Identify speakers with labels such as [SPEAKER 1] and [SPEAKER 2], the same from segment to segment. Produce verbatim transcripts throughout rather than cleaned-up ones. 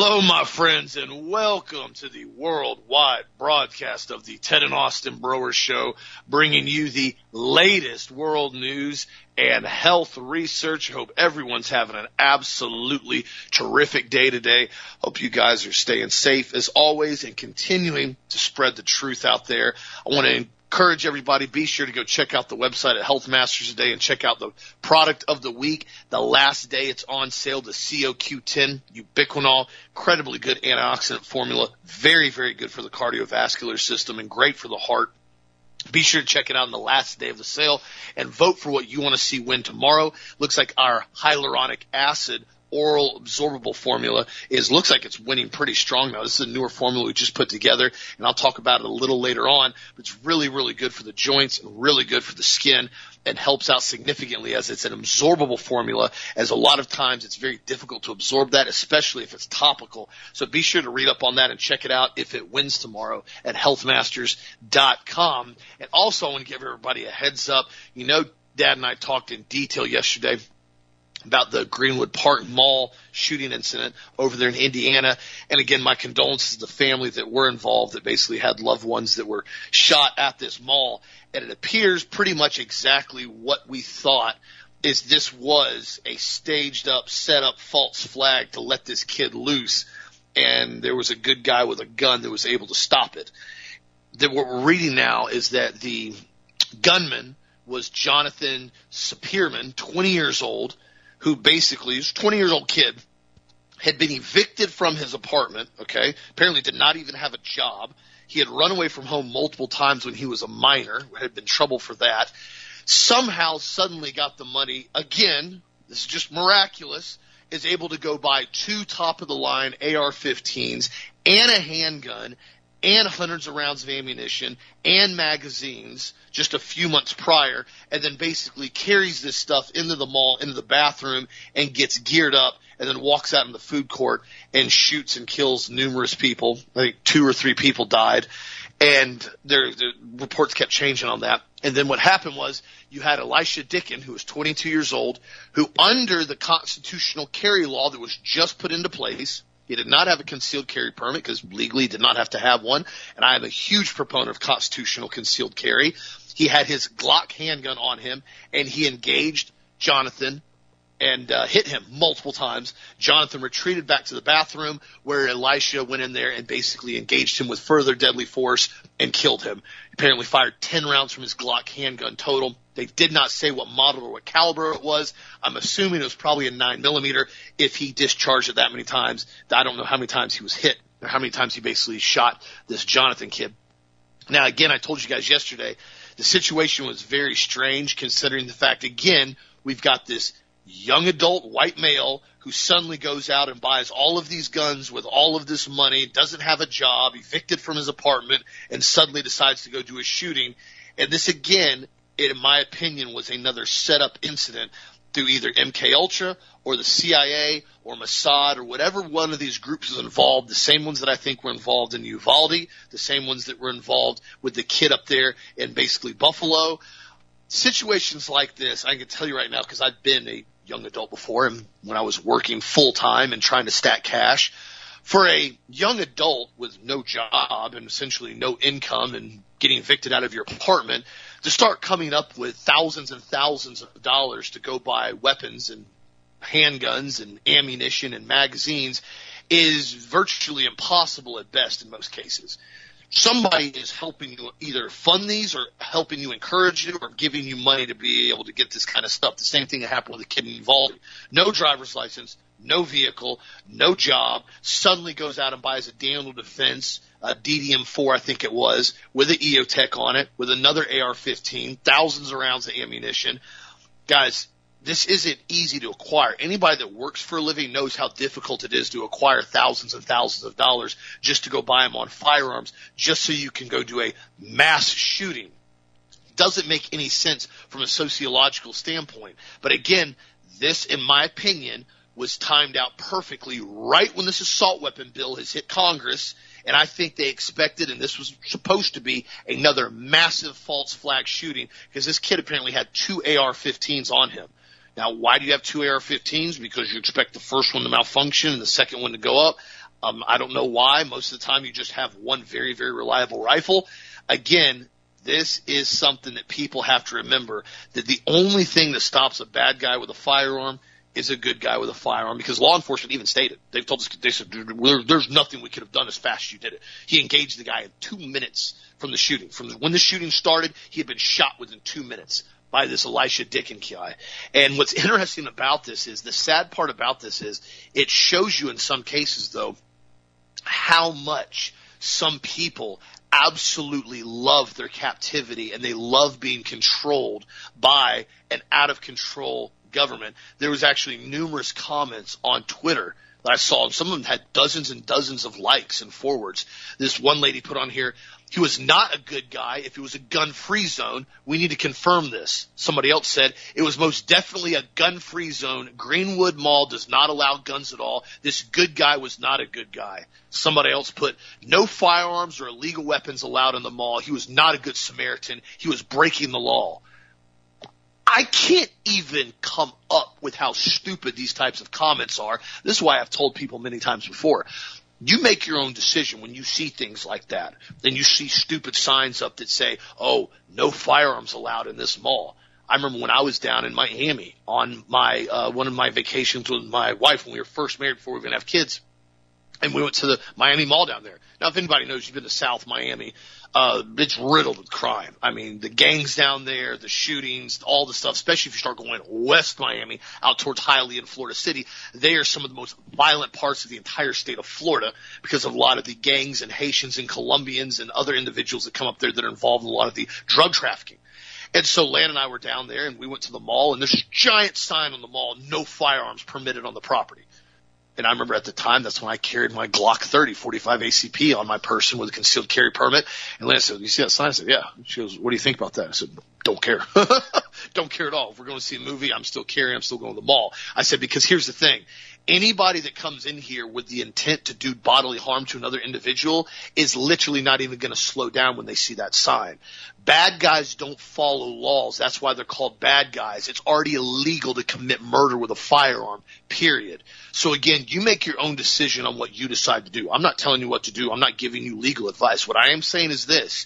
[SPEAKER 1] Hello, my friends, and welcome to the worldwide broadcast of the Ted and Austin Broer Show, bringing you the latest world news and health research. I hope everyone's having an absolutely terrific day today. Hope you guys are staying safe as always and continuing to spread the truth out there. I want to encourage everybody, be sure to go check out the website at Health Masters today and check out the product of the week. The last day it's on sale, the C O Q ten Ubiquinol, incredibly good antioxidant formula, very, very good for the cardiovascular system and great for the heart. Be sure to check it out on the last day of the sale and vote for what you want to see win tomorrow. Looks like our hyaluronic acid oral absorbable formula is looks like it's winning pretty strong now. This is a newer formula we just put together, and I'll talk about it a little later on. But it's really, really good for the joints and really good for the skin and helps out significantly as it's an absorbable formula, as a lot of times it's very difficult to absorb that, especially if it's topical. So be sure to read up on that and check it out if it wins tomorrow at health masters dot com. And also I want to give everybody a heads up. You know, Dad and I talked in detail yesterday about the Greenwood Park Mall shooting incident over there in Indiana. And again, my condolences to the family that were involved, that basically had loved ones that were shot at this mall. And it appears pretty much exactly what we thought, is this was a staged up, set up false flag to let this kid loose. And there was a good guy with a gun that was able to stop it. That what we're reading now is that the gunman was Jonathan Spearman, twenty years old, who basically is a twenty years old kid, had been evicted from his apartment, okay, apparently did not even have a job. He had run away from home multiple times when he was a minor, had been in trouble for that. Somehow suddenly got the money, again, this is just miraculous, is able to go buy two top-of-the-line A R fifteens and a handgun and hundreds of rounds of ammunition and magazines just a few months prior, and then basically carries this stuff into the mall, into the bathroom, and gets geared up, and then walks out in the food court and shoots and kills numerous people. I think two or three people died, and their, their reports kept changing on that. And then what happened was you had Elisha Dickin, who was twenty-two years old, who under the constitutional carry law that was just put into place, he did not have a concealed carry permit because legally he did not have to have one, and I am a huge proponent of constitutional concealed carry. He had his Glock handgun on him, and he engaged Jonathan and uh, hit him multiple times. Jonathan retreated back to the bathroom where Elisha went in there and basically engaged him with further deadly force and killed him. He apparently fired ten rounds from his Glock handgun total. They did not say what model or what caliber it was. I'm assuming it was probably a nine millimeter if he discharged it that many times. I don't know how many times he was hit or how many times he basically shot this Jonathan kid. Now, again, I told you guys yesterday, the situation was very strange considering the fact, again, we've got this young adult white male who suddenly goes out and buys all of these guns with all of this money, doesn't have a job, evicted from his apartment, and suddenly decides to go do a shooting. And this, again, in my opinion, was another set-up incident through either M K Ultra or the C I A or Mossad or whatever one of these groups was involved, the same ones that I think were involved in Uvalde, the same ones that were involved with the kid up there in basically Buffalo. Situations like this, I can tell you right now, because I've been a young adult before, and when I was working full-time and trying to stack cash, for a young adult with no job and essentially no income and getting evicted out of your apartment, to start coming up with thousands and thousands of dollars to go buy weapons and handguns and ammunition and magazines is virtually impossible at best in most cases. Somebody is helping you either fund these or helping you encourage you or giving you money to be able to get this kind of stuff. The same thing that happened with the kid in Uvalde. No driver's license, no vehicle, no job, suddenly goes out and buys a Daniel Defense, a D D M four, I think it was, with an E O Tech on it, with another A R fifteen, thousands of rounds of ammunition. Guys, this isn't easy to acquire. Anybody that works for a living knows how difficult it is to acquire thousands and thousands of dollars just to go buy them on firearms, just so you can go do a mass shooting. Doesn't make any sense from a sociological standpoint. But again, this, in my opinion, was timed out perfectly right when this assault weapon bill has hit Congress, and I think they expected, and this was supposed to be, another massive false flag shooting, because this kid apparently had two A R fifteens on him. Now, why do you have two A R fifteens? Because you expect the first one to malfunction and the second one to go up? Um, I don't know why. Most of the time you just have one very, very reliable rifle. Again, this is something that people have to remember, that the only thing that stops a bad guy with a firearm is a good guy with a firearm, because law enforcement even stated, they've told us, they said, there's nothing we could have done as fast as you did it. He engaged the guy in two minutes from the shooting. From when the shooting started, he had been shot within two minutes by this Elisha Dicken guy. And what's interesting about this is, the sad part about this is, it shows you in some cases, though, how much some people absolutely love their captivity and they love being controlled by an out-of-control government. There was actually numerous comments on Twitter that I saw, and some of them had dozens and dozens of likes and forwards. This one lady put on here, he was not a good guy if it was a gun-free zone. We need to confirm this. Somebody else said, it was most definitely a gun-free zone. Greenwood Mall does not allow guns at all. This good guy was not a good guy. Somebody else put, no firearms or illegal weapons allowed in the mall. He was not a good Samaritan. He was breaking the law. I can't even come up with how stupid these types of comments are. This is why I've told people many times before. You make your own decision when you see things like that. Then you see stupid signs up that say, oh, no firearms allowed in this mall. I remember when I was down in Miami on my uh, one of my vacations with my wife when we were first married before we were going to have kids. And we went to the Miami Mall down there. Now, if anybody knows, you've been to South Miami, uh, it's riddled with crime. I mean, the gangs down there, the shootings, all the stuff, especially if you start going west Miami out towards Hialeah and Florida City, they are some of the most violent parts of the entire state of Florida because of a lot of the gangs and Haitians and Colombians and other individuals that come up there that are involved in a lot of the drug trafficking. And so Lan and I were down there, and we went to the mall, and there's a giant sign on the mall, no firearms permitted on the property. And I remember at the time, that's when I carried my Glock thirty forty-five A C P on my person with a concealed carry permit. And Lana said, you see that sign? I said, yeah. She goes, what do you think about that? I said, don't care. Don't care at all. If we're going to see a movie, I'm still carrying, I'm still going to the mall. I said, because here's the thing. Anybody that comes in here with the intent to do bodily harm to another individual is literally not even going to slow down when they see that sign. Bad guys don't follow laws. That's why they're called bad guys. It's already illegal to commit murder with a firearm, period. So again, you make your own decision on what you decide to do. I'm not telling you what to do. I'm not giving you legal advice. What I am saying is this.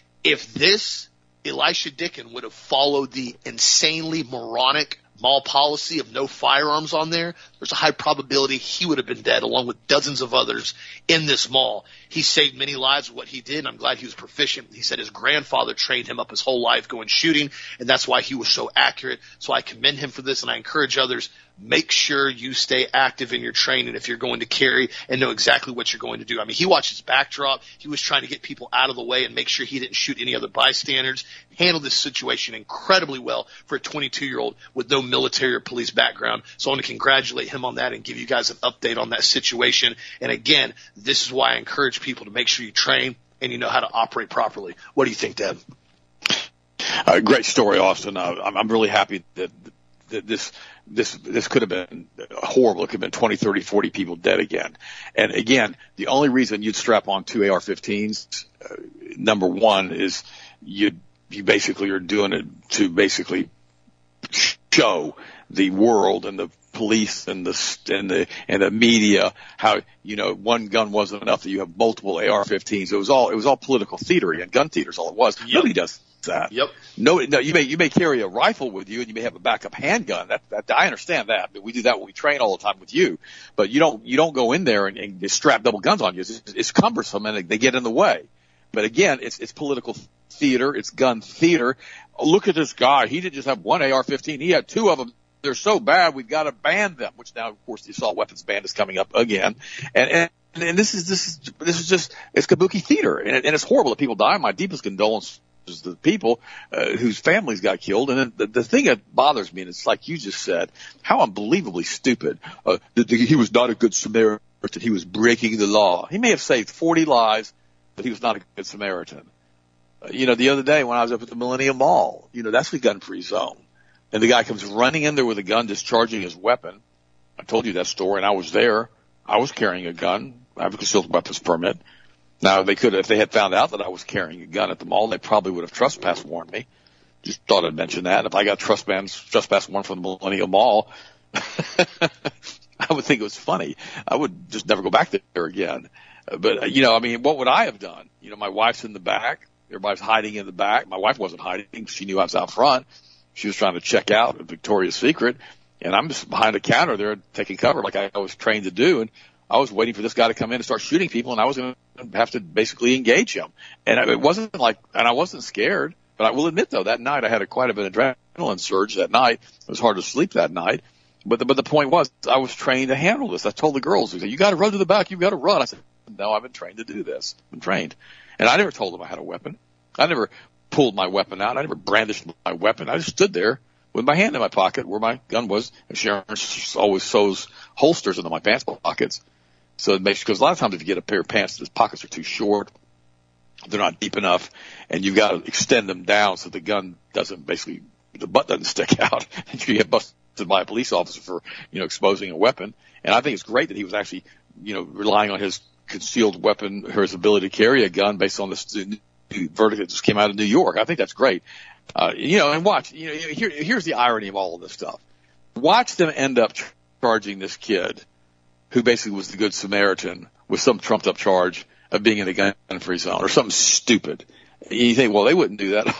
[SPEAKER 1] If this Elisha Dicken would have followed the insanely moronic mall policy of no firearms on there, there's a high probability he would have been dead along with dozens of others in this mall. He saved many lives with what he did, and I'm glad he was proficient. He said his grandfather trained him up his whole life going shooting, and that's why he was so accurate. So I commend him for this, and I encourage others, make sure you stay active in your training if you're going to carry and know exactly what you're going to do. I mean, he watched his backdrop. He was trying to get people out of the way and make sure he didn't shoot any other bystanders. Handled this situation incredibly well for a twenty-two-year-old with no military or police background. So I want to congratulate him on that and give you guys an update on that situation. And again, this is why I encourage people to make sure you train and you know how to operate properly. What do you think, Deb?
[SPEAKER 2] Uh, great story, Austin. Uh, I'm, I'm really happy that, that this this this could have been horrible. It could have been twenty, thirty, forty people dead again. And again, the only reason you'd strap on two A R fifteens, uh, number one, is you you basically are doing it to basically show the world and the police and the and the and the media how, you know, one gun wasn't enough, that you have multiple A R fifteens. It was all it was all political theater and gun theater is all it was. Yep. Nobody does that.
[SPEAKER 1] Yep.
[SPEAKER 2] No, no, you may you may carry a rifle with you and you may have a backup handgun. That, that I understand that. But we do that when we train all the time with you. But you don't you don't go in there and, and just strap double guns on you. It's, it's cumbersome and they get in the way. But again, it's it's political theater. It's gun theater. Look at this guy. He didn't just have one A R fifteen. He had two of them. They're so bad, we've got to ban them, which now, of course, the assault weapons ban is coming up again. And, and, and this is, this is, this is just, it's kabuki theater. And, it, and it's horrible that people die. My deepest condolences to the people, uh, whose families got killed. And then the, the thing that bothers me, and it's like you just said, how unbelievably stupid, uh, that he was not a good Samaritan. He was breaking the law. He may have saved forty lives, but he was not a good Samaritan. Uh, you know, the other day when I was up at the Millennium Mall, you know, that's the gun-free zone. And the guy comes running in there with a gun, discharging his weapon. I told you that story, and I was there. I was carrying a gun. I have a concealed weapons permit. Now, they could, if they had found out that I was carrying a gun at the mall, they probably would have trespass warned me. Just thought I'd mention that. If I got trespass, trespass warrant from the Millennium Mall, I would think it was funny. I would just never go back there again. But, you know, I mean, what would I have done? You know, my wife's in the back. Everybody's hiding in the back. My wife wasn't hiding. She knew I was out front. She was trying to check out at Victoria's Secret. And I'm just behind the counter there taking cover like I was trained to do. And I was waiting for this guy to come in and start shooting people, and I was going to have to basically engage him. And it wasn't like, and I wasn't scared. But I will admit, though, that night I had a quite a bit of adrenaline surge that night. It was hard to sleep that night. But the, but the point was, I was trained to handle this. I told the girls, you got to run to the back. You've got to run. I said, no, I've been trained to do this. I've been trained. And I never told them I had a weapon. I never pulled my weapon out. I never brandished my weapon. I just stood there with my hand in my pocket where my gun was. And Sharon always sews holsters into my pants pockets. So it makes, because a lot of times if you get a pair of pants, the pockets are too short. They're not deep enough. And you've got to extend them down so the gun doesn't basically, the butt doesn't stick out. And you get busted by a police officer for, you know, exposing a weapon. And I think it's great that he was actually, you know, relying on his concealed weapon, or his ability to carry a gun based on this new verdict that just came out of New York. I think that's great. Uh, you know, and watch, you know, here, here's the irony of all of this stuff. Watch them end up charging this kid who basically was the Good Samaritan with some trumped up charge of being in a gun-free zone or something stupid. And you think, well, they wouldn't do that.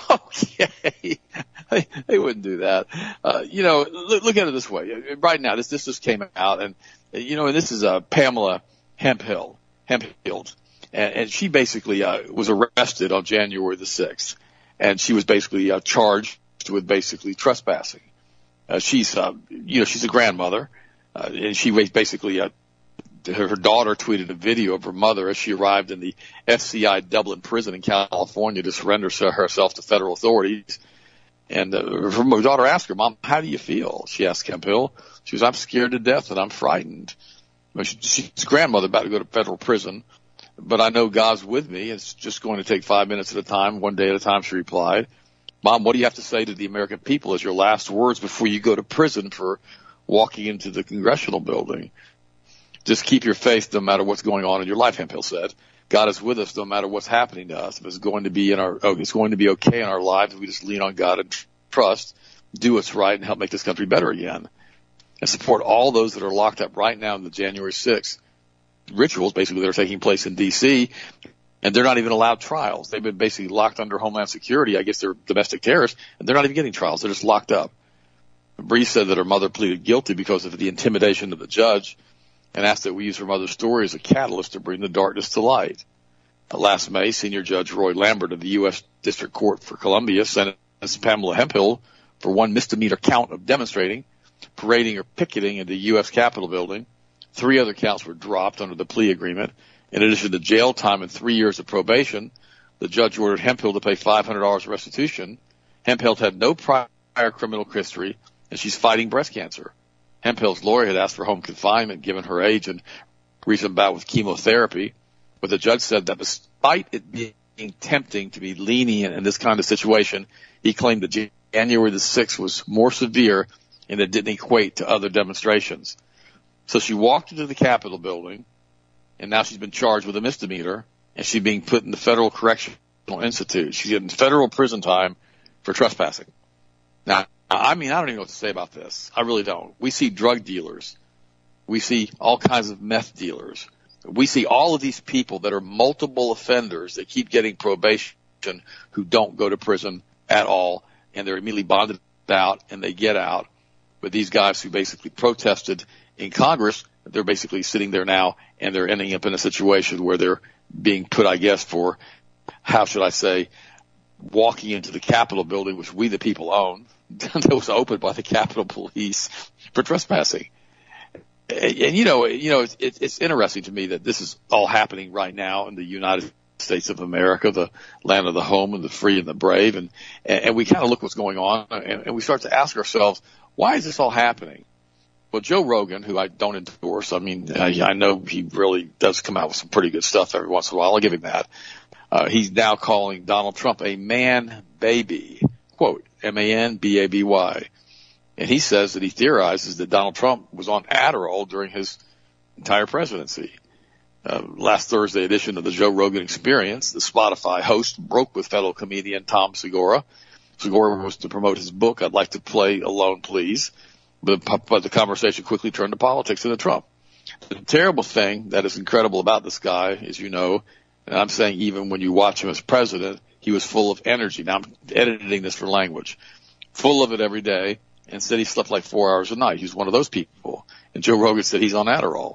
[SPEAKER 2] Okay. They, they wouldn't do that. Uh, you know, look, look at it this way. Right now, this, this just came out, and, you know, and this is, uh, Pamela Hemphill, Hemphill, and, and she basically, uh, was arrested on January the sixth, and she was basically, uh, charged with basically trespassing. Uh, she's, uh, you know, she's a grandmother, uh, and she basically, uh, her, her daughter tweeted a video of her mother as she arrived in the F C I Dublin prison in California to surrender herself to federal authorities. And uh, her daughter asked her, Mom, how do you feel? She asked Hemphill. She was, I'm scared to death and I'm frightened. She, she's grandmother about to go to federal prison, but I know God's with me. It's just going to take five minutes at a time, one day at a time, she replied. Mom, what do you have to say to the American people as your last words before you go to prison for walking into the congressional building? Just keep your faith no matter what's going on in your life, Hemphill said. God is with us no matter what's happening to us. If it's going to be in our, oh, it's going to be okay in our lives if we just lean on God and trust, do what's right, and help make this country better again. And support all those that are locked up right now in the January sixth rituals, basically, that are taking place in D C, and they're not even allowed trials. They've been basically locked under Homeland Security. I guess they're domestic terrorists, and they're not even getting trials. They're just locked up. Bree said that her mother pleaded guilty because of the intimidation of the judge, and asked that we use her mother's story as a catalyst to bring the darkness to light. Uh, last May, Senior Judge Roy Lambert of the U S District Court for Columbia sentenced Pamela Hemphill for one misdemeanor count of demonstrating, parading, or picketing in the U S Capitol building. Three other counts were dropped under the plea agreement. In addition to jail time and three years of probation, the judge ordered Hemphill to pay five hundred dollars restitution. Hemphill had no prior criminal history, and she's fighting breast cancer. Hemphill's lawyer had asked for home confinement given her age and recent bout with chemotherapy, but the judge said that despite it being tempting to be lenient in this kind of situation, he claimed that January the sixth was more severe and it didn't equate to other demonstrations. So she walked into the Capitol building, and now she's been charged with a misdemeanor, and she's being put in the Federal Correctional Institute. She's getting federal prison time for trespassing. Now, I mean, I don't even know what to say about this. I really don't. We see drug dealers. We see all kinds of meth dealers. We see all of these people that are multiple offenders that keep getting probation who don't go to prison at all, and they're immediately bonded out, and they get out. But these guys who basically protested in Congress, they're basically sitting there now, and they're ending up in a situation where they're being put, I guess, for, how should I say, walking into the Capitol building, which we the people own, that was opened by the Capitol Police for trespassing. And, and you know, you know, it's, it's interesting to me that this is all happening right now in the United States of America, the land of the home and the free and the brave. And, and we kind of look what's going on, and, and we start to ask ourselves, why is this all happening? Well, Joe Rogan, who I don't endorse, I mean, I, I know he really does come out with some pretty good stuff every once in a while. I'll give him that. Uh, he's now calling Donald Trump a man baby, quote, M A N B A B Y. And he says that he theorizes that Donald Trump was on Adderall during his entire presidency. Uh, last Thursday edition of the Joe Rogan Experience, the Spotify host broke with fellow comedian Tom Segura. Segura was to promote his book, I'd Like to Play Alone, Please. But, but the conversation quickly turned to politics and to Trump. The terrible thing that is incredible about this guy, as you know, and I'm saying even when you watch him as president, he was full of energy. Now I'm editing this for language. Full of it every day, and said he slept like four hours a night. He was one of those people. And Joe Rogan said he's on Adderall.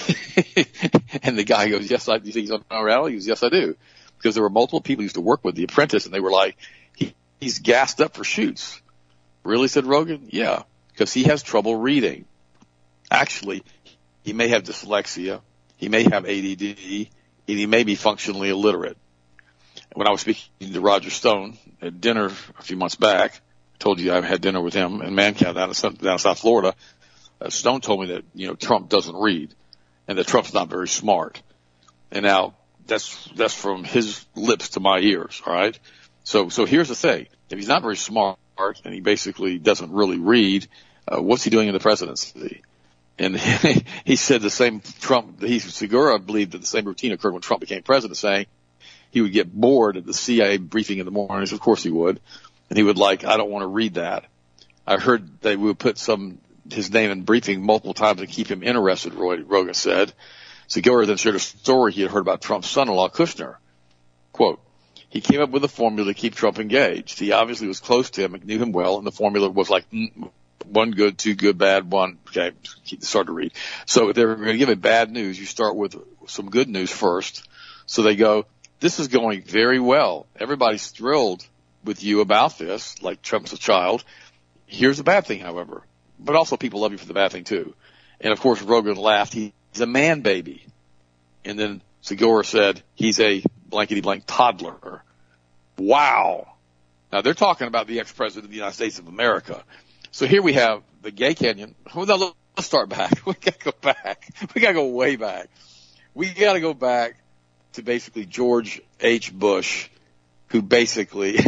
[SPEAKER 2] And the guy goes, yes, I, you think he's on Adderall? He goes, yes, I do. Because there were multiple people who used to work with The Apprentice, and they were like, he, he's gassed up for shoots. Really, said Rogan? Yeah, because he has trouble reading. Actually, he may have dyslexia, he may have A D D, and he may be functionally illiterate. When I was speaking to Roger Stone at dinner a few months back, I told you I had dinner with him in Mankato down in, down in South Florida, uh, Stone told me that, you know, Trump doesn't read and that Trump's not very smart. And now that's, that's from his lips to my ears. All right. So, so here's the thing. If he's not very smart and he basically doesn't really read, uh, what's he doing in the presidency? And he said the same Trump, he, Segura believed that the same routine occurred when Trump became president, saying he would get bored at the C I A briefing in the mornings. Of course he would. And he would like, I don't want to read that. I heard they would put some, his name in briefing multiple times to keep him interested, Roy, Rogan said. Segura then shared a story he had heard about Trump's son-in-law, Kushner. Quote, he came up with a formula to keep Trump engaged. He obviously was close to him and knew him well, and the formula was like mm, one good, two good, bad, one. Okay, start to read. So if they're going to give it bad news, you start with some good news first. So they go, this is going very well. Everybody's thrilled with you about this, like Trump's a child. Here's the bad thing, however. But also people love you for the bad thing, too. And, of course, Rogan laughed. He's a man baby. And then Segura said he's a blankety-blank toddler. Wow. Now, they're talking about the ex-president of the United States of America. So here we have the Gay Canyon. Well, now, let's start back. We got to go back. We got to go way back. We got to go back to basically George H. Bush, who basically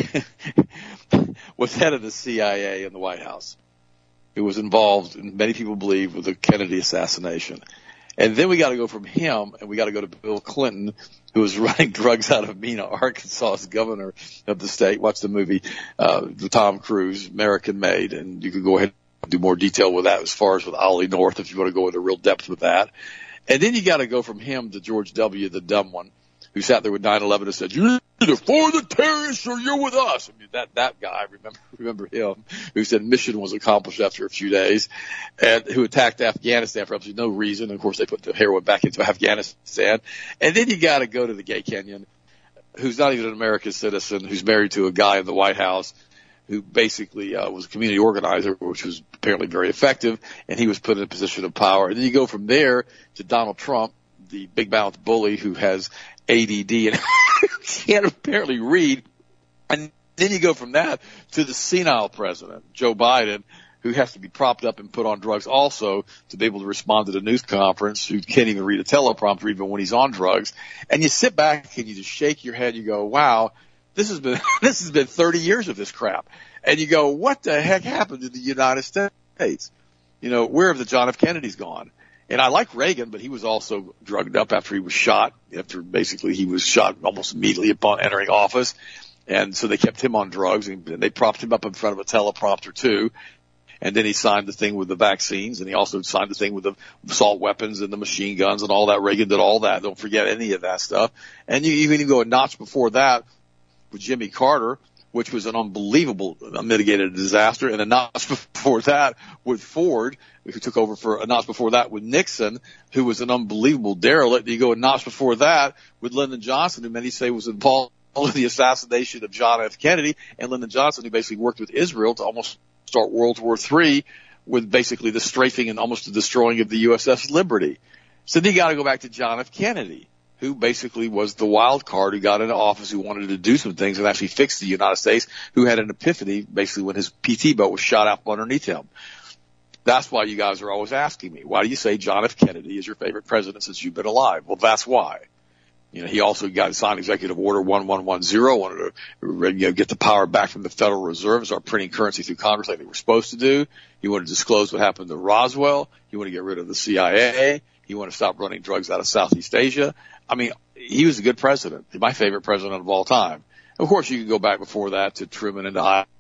[SPEAKER 2] was head of the C I A in the White House, who was involved, and many people believe, with the Kennedy assassination. And then we got to go from him, and we got to go to Bill Clinton, who was running drugs out of Mena, Arkansas, as governor of the state. Watch the movie, uh, the Tom Cruise, American Made, and you could go ahead and do more detail with that as far as with Ollie North if you want to go into real depth with that. And then you got to go from him to George W., the dumb one, who sat there with nine eleven and said, you're either for the terrorists or you're with us. I mean, that, that guy, remember, remember him, who said mission was accomplished after a few days, and who attacked Afghanistan for absolutely no reason. And of course, they put the heroin back into Afghanistan. And then you got to go to the Gay Canyon, who's not even an American citizen, who's married to a guy in the White House, who basically uh, was a community organizer, which was apparently very effective, and he was put in a position of power. And then you go from there to Donald Trump, the big-mouthed bully who has A D D and can't apparently read. And then you go from that to the senile president, Joe Biden, who has to be propped up and put on drugs also to be able to respond to the news conference, who can't even read a teleprompter even when he's on drugs. And you sit back and you just shake your head. You go, wow, this has been, this has been thirty years of this crap. And you go, what the heck happened to the United States? You know, where have the John F. Kennedys gone? And I like Reagan, but he was also drugged up after he was shot, after basically he was shot almost immediately upon entering office. And so they kept him on drugs, and they propped him up in front of a teleprompter too. And then he signed the thing with the vaccines, and he also signed the thing with the assault weapons and the machine guns and all that. Reagan did all that. Don't forget any of that stuff. And you even go a notch before that with Jimmy Carter, which was an unbelievable mitigated disaster, and a notch before that with Ford, who took over for a notch before that with Nixon, who was an unbelievable derelict. You go a notch before that with Lyndon Johnson, who many say was involved in the assassination of John F. Kennedy, and Lyndon Johnson, who basically worked with Israel to almost start World War Three with basically the strafing and almost the destroying of the U S S Liberty. So then you got to go back to John F. Kennedy, who basically was the wild card who got into office, who wanted to do some things and actually fix the United States, who had an epiphany basically when his P T boat was shot out from underneath him. That's why you guys are always asking me, why do you say John F. Kennedy is your favorite president since you've been alive? Well, that's why. You know, he also got signed Executive Order one one one zero, wanted to, you know, get the power back from the Federal Reserve, start printing currency through Congress like they were supposed to do. He wanted to disclose what happened to Roswell. He wanted to get rid of the C I A. He wanted to stop running drugs out of Southeast Asia. I mean, he was a good president, my favorite president of all time. Of course, you can go back before that to Truman and to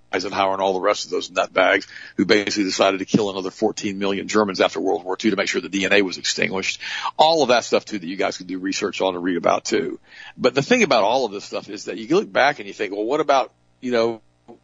[SPEAKER 2] Eisenhower and all the rest of those nutbags who basically decided to kill another fourteen million Germans after World War Two to make sure the D N A was extinguished. All of that stuff, too, that you guys can do research on and read about, too. But the thing about all of this stuff is that you look back and you think, well, what about, you know,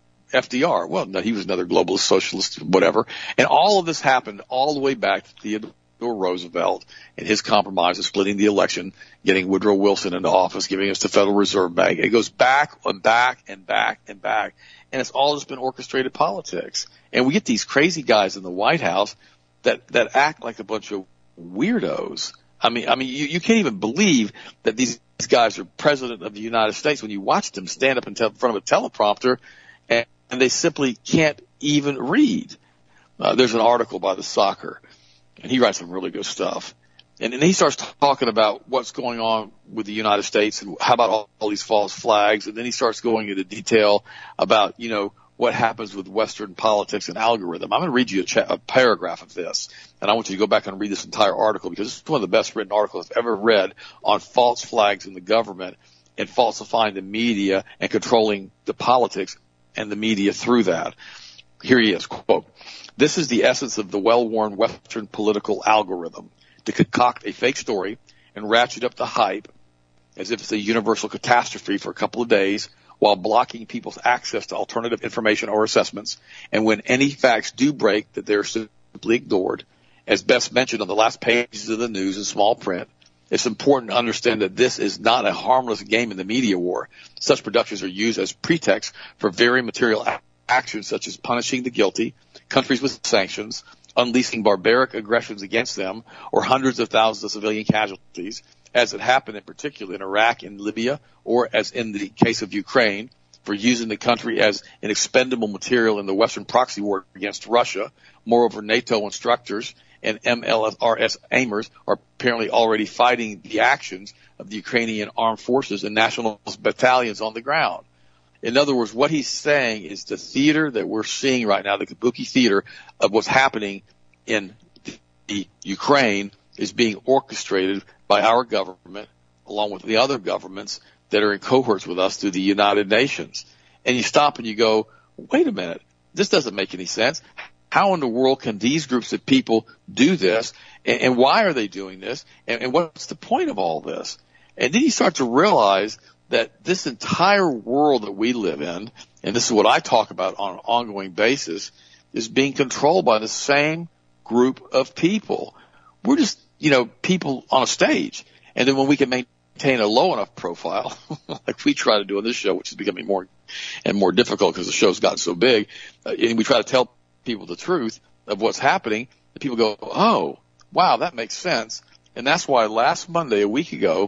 [SPEAKER 2] F D R? Well, no, he was another globalist, socialist, whatever. And all of this happened all the way back to Theodore Roosevelt and his compromise of splitting the election, getting Woodrow Wilson into office, giving us the Federal Reserve Bank. It goes back and back and back and back, and it's all just been orchestrated politics. And we get these crazy guys in the White House that that act like a bunch of weirdos. I mean, I mean, you, you can't even believe that these guys are president of the United States when you watch them stand up in, te- in front of a teleprompter, and, and they simply can't even read. Uh, there's an article by the Soccer. And he writes some really good stuff. And then he starts talking about what's going on with the United States and how about all, all these false flags. And then he starts going into detail about, you know, what happens with Western politics and algorithm. I'm going to read you a, cha- a paragraph of this. And I want you to go back and read this entire article because this is one of the best written articles I've ever read on false flags in the government and falsifying the media and controlling the politics and the media through that. Here he is, quote, "This is the essence of the well-worn Western political algorithm, to concoct a fake story and ratchet up the hype as if it's a universal catastrophe for a couple of days while blocking people's access to alternative information or assessments. And when any facts do break, that they're simply ignored. As best mentioned on the last pages of the news in small print, it's important to understand that this is not a harmless game in the media war. Such productions are used as pretext for very material actions such as punishing the guilty, countries with sanctions, unleashing barbaric aggressions against them, or hundreds of thousands of civilian casualties, as it happened in particular in Iraq and Libya, or as in the case of Ukraine, for using the country as an expendable material in the Western proxy war against Russia. Moreover, NATO instructors and M L R S aimers are apparently already fighting the actions of the Ukrainian armed forces and nationalist battalions on the ground." In other words, what he's saying is the theater that we're seeing right now, the kabuki theater of what's happening in the Ukraine, is being orchestrated by our government along with the other governments that are in cohorts with us through the United Nations. And you stop and you go, wait a minute, this doesn't make any sense. How in the world can these groups of people do this? And, and why are they doing this? And, and what's the point of all this? And then you start to realize that this entire world that we live in, and this is what I talk about on an ongoing basis, is being controlled by the same group of people. We're just, you know, people on a stage. And then when we can maintain a low enough profile, like we try to do on this show, which is becoming more and more difficult because the show's gotten so big, uh, and we try to tell people the truth of what's happening, and people go, oh, wow, that makes sense. And that's why last Monday, a week ago,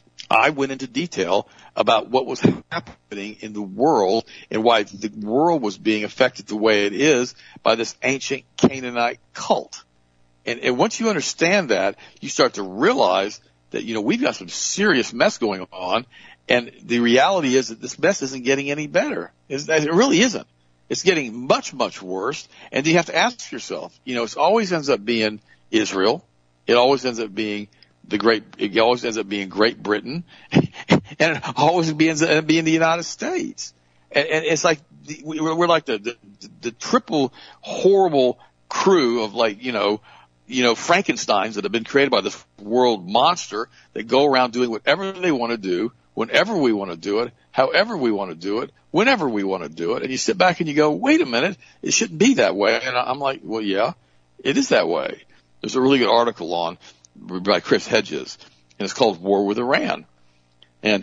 [SPEAKER 2] I went into detail about what was happening in the world and why the world was being affected the way it is by this ancient Canaanite cult. And, and once you understand that, you start to realize that, you know, we've got some serious mess going on, and the reality is that this mess isn't getting any better. It's, it really isn't. It's getting much, much worse. And you have to ask yourself, you know, it always ends up being Israel. It always ends up being the great, it always ends up being Great Britain, and it always ends up being the United States. And, and it's like, the, we're like the, the, the triple horrible crew of, like, you know, you know, Frankensteins that have been created by this world monster that go around doing whatever they want to do, whenever we want to do it, however we want to do it, whenever we want to do it. And you sit back and you go, wait a minute, it shouldn't be that way. And I'm like, well, yeah, it is that way. There's a really good article on by Chris Hedges, and it's called War with Iran. And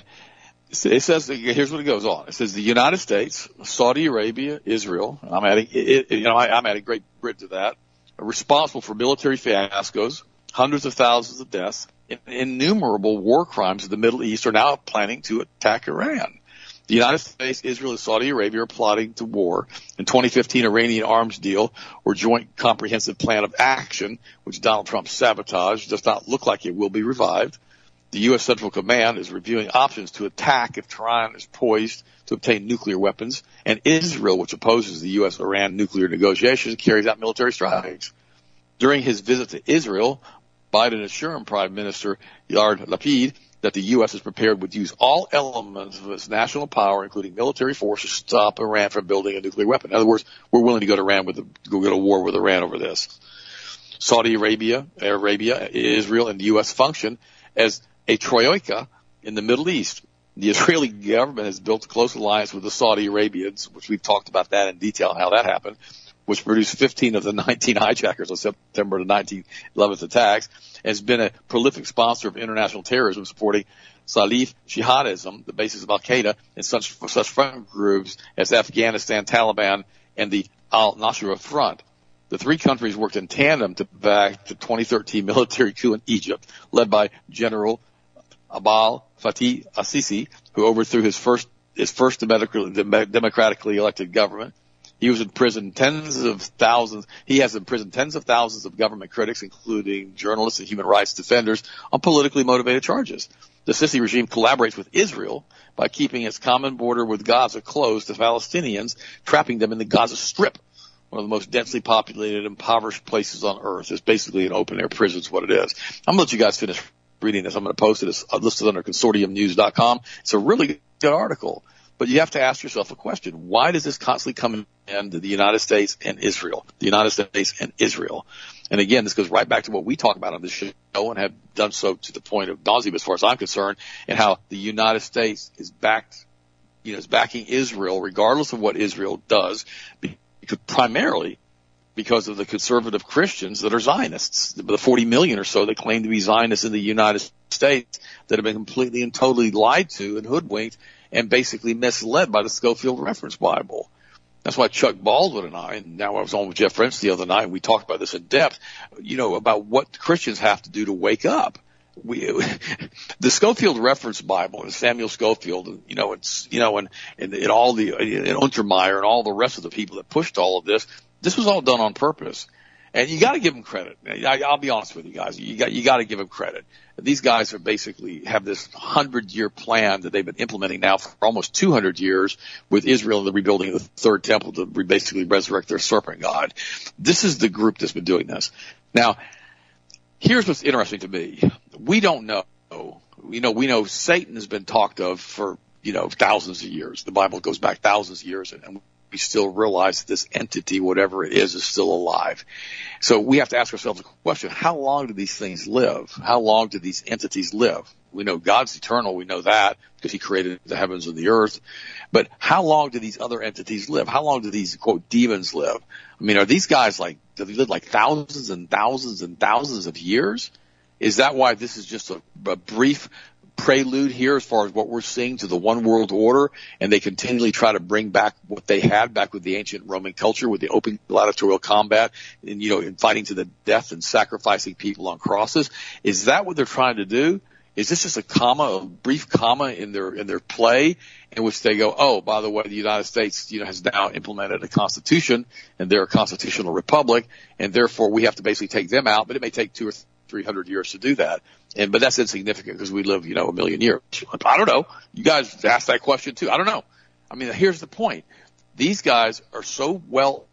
[SPEAKER 2] it says, here's what it goes on. It says the United States, Saudi Arabia, Israel, I'm adding, it, you know, I, I'm adding Great Britain to that, are responsible for military fiascos, hundreds of thousands of deaths, and innumerable war crimes in the Middle East are now planning to attack Iran. The United States, Israel, and Saudi Arabia are plotting to war. In twenty fifteen, Iranian arms deal or joint comprehensive plan of action, which Donald Trump sabotaged, does not look like it will be revived. The U S Central Command is reviewing options to attack if Tehran is poised to obtain nuclear weapons, and Israel, which opposes the U S Iran nuclear negotiations, carries out military strikes. During his visit to Israel, Biden assured Prime Minister Yair Lapid that the U S is prepared would use all elements of its national power, including military forces, to stop Iran from building a nuclear weapon. In other words, we're willing to go to Iran with a, go to war with Iran over this. Saudi Arabia, Arabia, Israel, and the U S function as a troika in the Middle East. The Israeli government has built a close alliance with the Saudi Arabians, which we've talked about that in detail, how that happened, which produced fifteen of the nineteen hijackers on September the nineteen eleventh attacks, has been a prolific sponsor of international terrorism, supporting Salaf jihadism, the basis of Al-Qaeda, and such, such front groups as Afghanistan, Taliban, and the Al-Nusra Front. The three countries worked in tandem to back the twenty thirteen military coup in Egypt, led by General Abdel Fattah al-Sisi, who overthrew his first his first democratically elected government. He was in prison tens of thousands. He has imprisoned tens of thousands of government critics, including journalists and human rights defenders, on politically motivated charges. The Sisi regime collaborates with Israel by keeping its common border with Gaza closed to Palestinians, trapping them in the Gaza Strip, one of the most densely populated, impoverished places on earth. It's basically an open-air prison is what it is. I'm going to let you guys finish reading this. I'm going to post it. It's listed under consortium news dot com. It's a really good article. But you have to ask yourself a question. Why does this constantly come into the United States and Israel? The United States and Israel. And again, this goes right back to what we talk about on this show and have done so to the point of nauseam as far as I'm concerned, and how the United States is backed, you know, is backing Israel regardless of what Israel does, because primarily because of the conservative Christians that are Zionists, the forty million or so that claim to be Zionists in the United States that have been completely and totally lied to and hoodwinked and basically misled by the Scofield Reference Bible. That's why Chuck Baldwin and I, and now I was on with Jeff French the other night, and we talked about this in depth, you know, about what Christians have to do to wake up. We, the Scofield Reference Bible and Samuel Scofield, and, you know, it's, you know, and, and, and all the, and Untermeyer and all the rest of the people that pushed all of this, this was all done on purpose. And you got to give them credit. I, I'll be honest with you guys. You got, you got to give them credit. These guys are basically have this hundred-year plan that they've been implementing now for almost two hundred years with Israel and the rebuilding of the third temple to basically resurrect their serpent god. This is the group that's been doing this. Now, here's what's interesting to me. We don't know. You know, we know Satan has been talked of for, you know, thousands of years. The Bible goes back thousands of years, and, and we still realize that this entity, whatever it is, is still alive. So we have to ask ourselves a question. How long do these things live? How long do these entities live? We know God's eternal. We know that because he created the heavens and the earth. But how long do these other entities live? How long do these, quote, demons live? I mean, are these guys like, do they live like thousands and thousands and thousands of years? Is that why this is just a, a brief prelude here as far as what we're seeing to the one world order, and they continually try to bring back what they had back with the ancient Roman culture, with the open gladiatorial combat, and, you know, and fighting to the death and sacrificing people on crosses? Is that what they're trying to do? Is this just a comma, a brief comma in their in their play, in which they go, oh, by the way, the United States, you know, has now implemented a constitution, and they're a constitutional republic, and therefore we have to basically take them out, but it may take two or three hundred years to do that. And, but that's insignificant because we live, you know, a million years. I don't know. You guys asked that question too. I don't know. I mean, here's the point. These guys are so well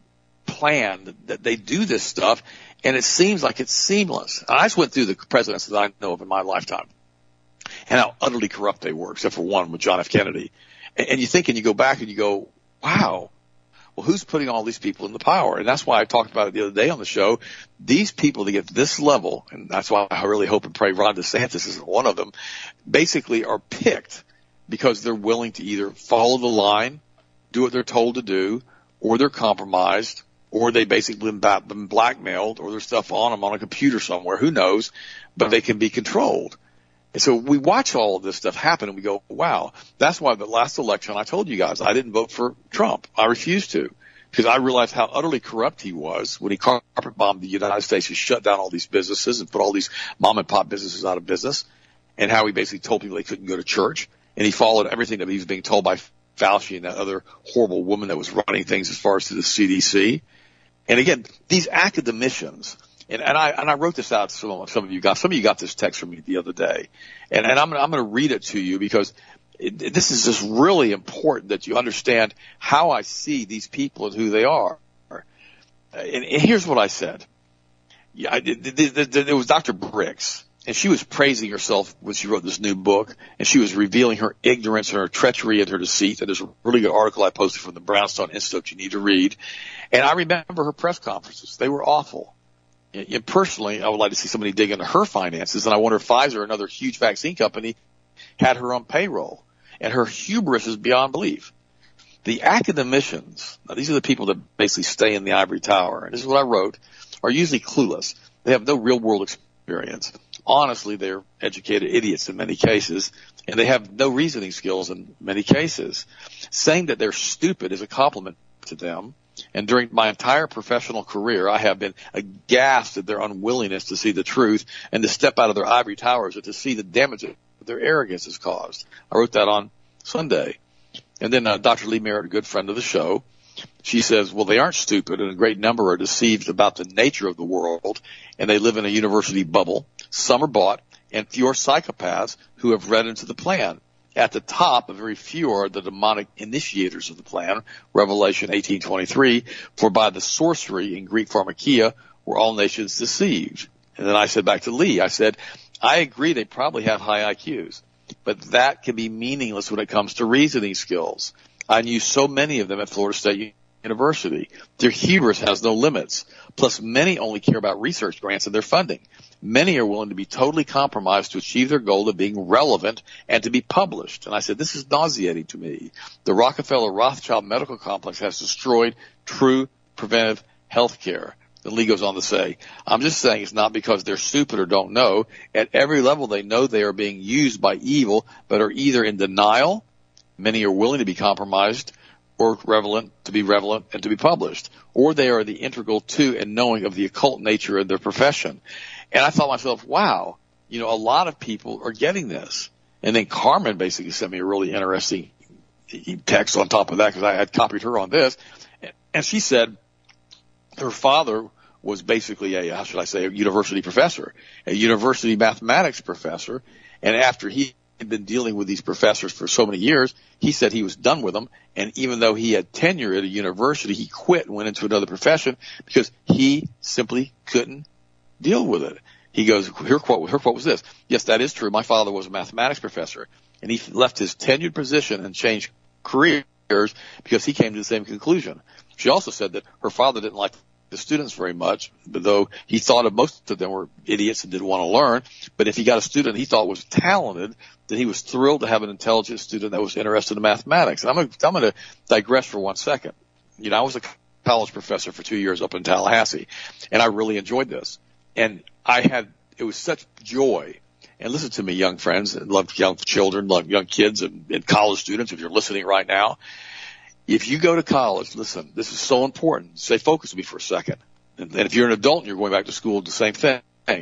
[SPEAKER 2] planned that they do this stuff, and it seems like it's seamless. I just went through the presidents that I know of in my lifetime and how utterly corrupt they were, except for one with John F. Kennedy. And, and you think, and you go back and you go, wow. Well, who's putting all these people in the power? And that's why I talked about it the other day on the show. These people to get this level, and that's why I really hope and pray Ron DeSantis isn't one of them, basically are picked because they're willing to either follow the line, do what they're told to do, or they're compromised, or they basically been blackmailed, or there's stuff on them on a computer somewhere. Who knows? But they can be controlled. And so we watch all of this stuff happen and we go, wow. That's why the last election, I told you guys, I didn't vote for Trump. I refused to, because I realized how utterly corrupt he was when he carpet bombed the United States and shut down all these businesses and put all these mom and pop businesses out of business, and how he basically told people they couldn't go to church. And he followed everything that he was being told by Fauci and that other horrible woman that was running things as far as to the C D C. And again, these academicians, And, and I and I wrote this out to some, some of you guys. Some of you got this text from me the other day, and, and I'm I'm going to read it to you because it, this is just really important that you understand how I see these people and who they are. And, and here's what I said. Yeah, I, it, it, it, it was Doctor Briggs, and she was praising herself when she wrote this new book, and she was revealing her ignorance and her treachery and her deceit. And there's a really good article I posted from the Brownstone Institute you need to read. And I remember her press conferences. They were awful. And personally, I would like to see somebody dig into her finances, and I wonder if Pfizer, another huge vaccine company, had her on payroll. And her hubris is beyond belief. The academicians, now these are the people that basically stay in the ivory tower, and this is what I wrote, are usually clueless. They have no real-world experience. Honestly, they're educated idiots in many cases, and they have no reasoning skills in many cases. Saying that they're stupid is a compliment to them. And during my entire professional career, I have been aghast at their unwillingness to see the truth and to step out of their ivory towers or to see the damage that their arrogance has caused. I wrote that on Sunday. And then uh, Doctor Lee Merritt, a good friend of the show, she says, well, they aren't stupid, and a great number are deceived about the nature of the world, and they live in a university bubble. Some are bought, and few are psychopaths who have read into the plan. At the top, a very few are the demonic initiators of the plan, Revelation eighteen twenty-three, for by the sorcery in Greek pharmakia were all nations deceived. And then I said back to Lee, I said, I agree they probably have high I Qs, but that can be meaningless when it comes to reasoning skills. I knew so many of them at Florida State University. Their hubris has no limits. Plus, many only care about research grants and their funding. Many are willing to be totally compromised to achieve their goal of being relevant and to be published. And I said, this is nauseating to me. The Rockefeller Rothschild medical complex has destroyed true preventive health care. The Lee goes on to say, I'm just saying it's not because they're stupid or don't know. At every level, they know they are being used by evil, but are either in denial, many are willing to be compromised, or relevant to be relevant and to be published, or they are the integral to and knowing of the occult nature of their profession. And I thought to myself, wow, you know, a lot of people are getting this. And then Carmen basically sent me a really interesting text on top of that because I had copied her on this. And she said her father was basically a, how should I say, a university professor, a university mathematics professor. And after he had been dealing with these professors for so many years, he said he was done with them. And even though he had tenure at a university, he quit and went into another profession because he simply couldn't deal with it. He goes, her quote, her quote was this. Yes, that is true. My father was a mathematics professor, and he left his tenured position and changed careers because he came to the same conclusion. She also said that her father didn't like the students very much, but though he thought of most of them were idiots and didn't want to learn. But if he got a student he thought was talented, then he was thrilled to have an intelligent student that was interested in mathematics. And I'm going to, I'm going to digress for one second. You know, I was a college professor for two years up in Tallahassee, and I really enjoyed this. And I had, it was such joy. And listen to me, young friends, and love young children, love young kids and, and college students, if you're listening right now. If you go to college, listen, this is so important. Stay focused with me for a second. And, and if you're an adult and you're going back to school, the same thing.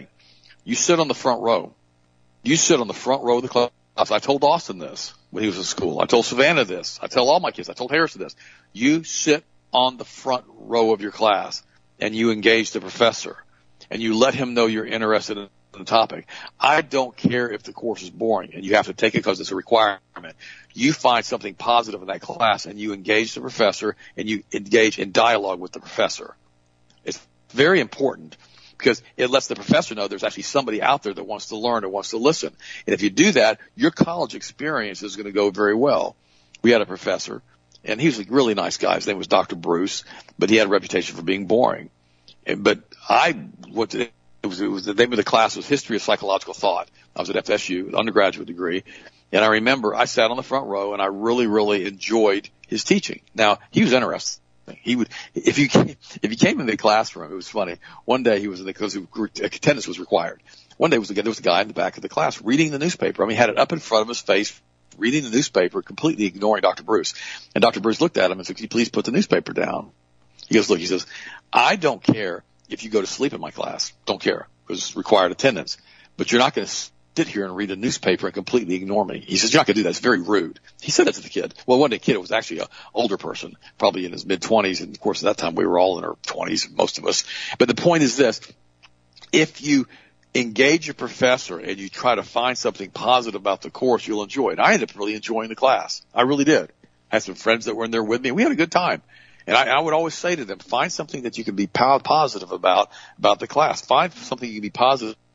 [SPEAKER 2] You sit on the front row. You sit on the front row of the class. I told Austin this when he was in school. I told Savannah this. I tell all my kids. I told Harrison this. You sit on the front row of your class and you engage the professor and you let him know you're interested in the topic. I don't care if the course is boring and you have to take it because it's a requirement. You find something positive in that class and you engage the professor and you engage in dialogue with the professor. It's very important because it lets the professor know there's actually somebody out there that wants to learn or wants to listen. And if you do that, your college experience is going to go very well. We had a professor, and he was a really nice guy. His name was Doctor Bruce, but he had a reputation for being boring. And, but I, what did it, it was, it was the name of the class was History of Psychological Thought. I was at F S U, an undergraduate degree. And I remember I sat on the front row and I really, really enjoyed his teaching. Now, he was interesting. He would, if you came, if you came in the classroom, it was funny. One day he was in the, because attendance was required. One day was there was a guy in the back of the class reading the newspaper. I mean, he had it up in front of his face, reading the newspaper, completely ignoring Doctor Bruce. And Doctor Bruce looked at him and said, "Could you please put the newspaper down?" He goes, "Look," he says, "I don't care if you go to sleep in my class. Don't care because it's required attendance. But you're not going to sit here and read a newspaper and completely ignore me." He says, "You're not going to do that. It's very rude." He said that to the kid. Well, it wasn't a kid. It was actually an older person, probably in his mid-twenties. And, of course, at that time we were all in our twenties, most of us. But the point is this. If you engage a professor and you try to find something positive about the course, you'll enjoy it. I ended up really enjoying the class. I really did. I had some friends that were in there with me. We had a good time. And I, I would always say to them, find something that you can be positive about, about the class. Find something you can be positive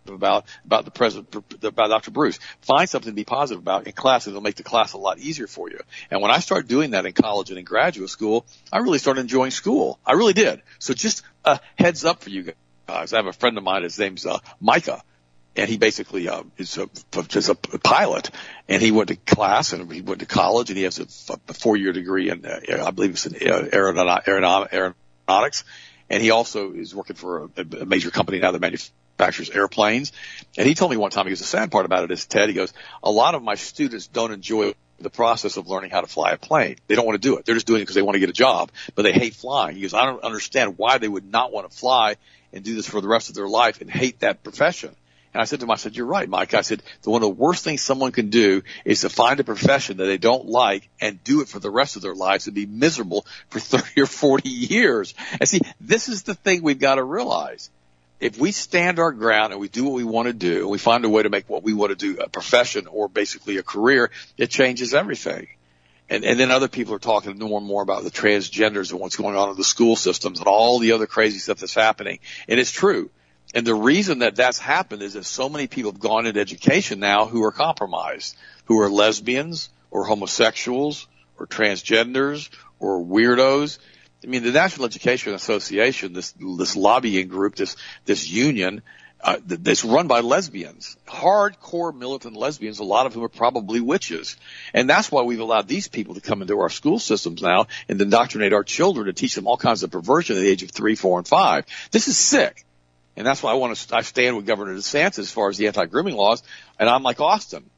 [SPEAKER 2] about about the president, about Doctor Bruce. Find something to be positive about in class, and it'll make the class a lot easier for you. And when I started doing that in college and in graduate school, I really started enjoying school. I really did. So just a heads up for you guys. I have a friend of mine. His name's uh, Micah. And he basically uh, is a, just a pilot, and he went to class and he went to college, and he has a, a four-year degree in, uh, I believe it's in aeronautics, aeronautics, and he also is working for a, a major company now that manufactures airplanes. And he told me one time, he goes, the sad part about it is, Ted, he goes, a lot of my students don't enjoy the process of learning how to fly a plane. They don't want to do it. They're just doing it because they want to get a job, but they hate flying. He goes, I don't understand why they would not want to fly and do this for the rest of their life and hate that profession. And I said to him, I said, you're right, Mike. I said, one of the worst things someone can do is to find a profession that they don't like and do it for the rest of their lives and be miserable for thirty or forty years. And see, this is the thing we've got to realize. If we stand our ground and we do what we want to do, and we find a way to make what we want to do a profession or basically a career, it changes everything. And, and then other people are talking more and more about the transgenders and what's going on in the school systems and all the other crazy stuff that's happening. And it's true. And the reason that that's happened is that so many people have gone into education now who are compromised, who are lesbians or homosexuals or transgenders or weirdos. I mean, the National Education Association, this this lobbying group, this this union, uh, that's run by lesbians, hardcore militant lesbians, a lot of whom are probably witches. And that's why we've allowed these people to come into our school systems now and indoctrinate our children to teach them all kinds of perversion at the age of three, four, and five. This is sick. And that's why I want to, I stand with Governor DeSantis as far as the anti-grooming laws. And I'm like Austin.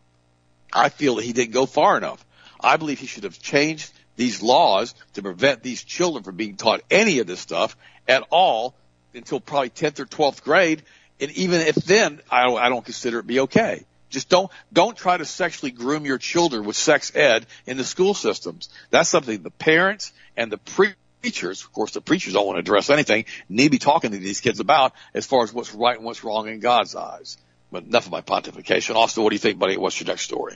[SPEAKER 2] I feel that he didn't go far enough. I believe he should have changed these laws to prevent these children from being taught any of this stuff at all until probably tenth or twelfth grade. And even if then, I, I don't consider it be okay. Just don't, don't try to sexually groom your children with sex ed in the school systems. That's something the parents and the pre Preachers, of course, the preachers don't want to address anything, need to be talking to these kids about as far as what's right and what's wrong in God's eyes. But enough of my pontification. Austin, what do you think, buddy? What's your next story?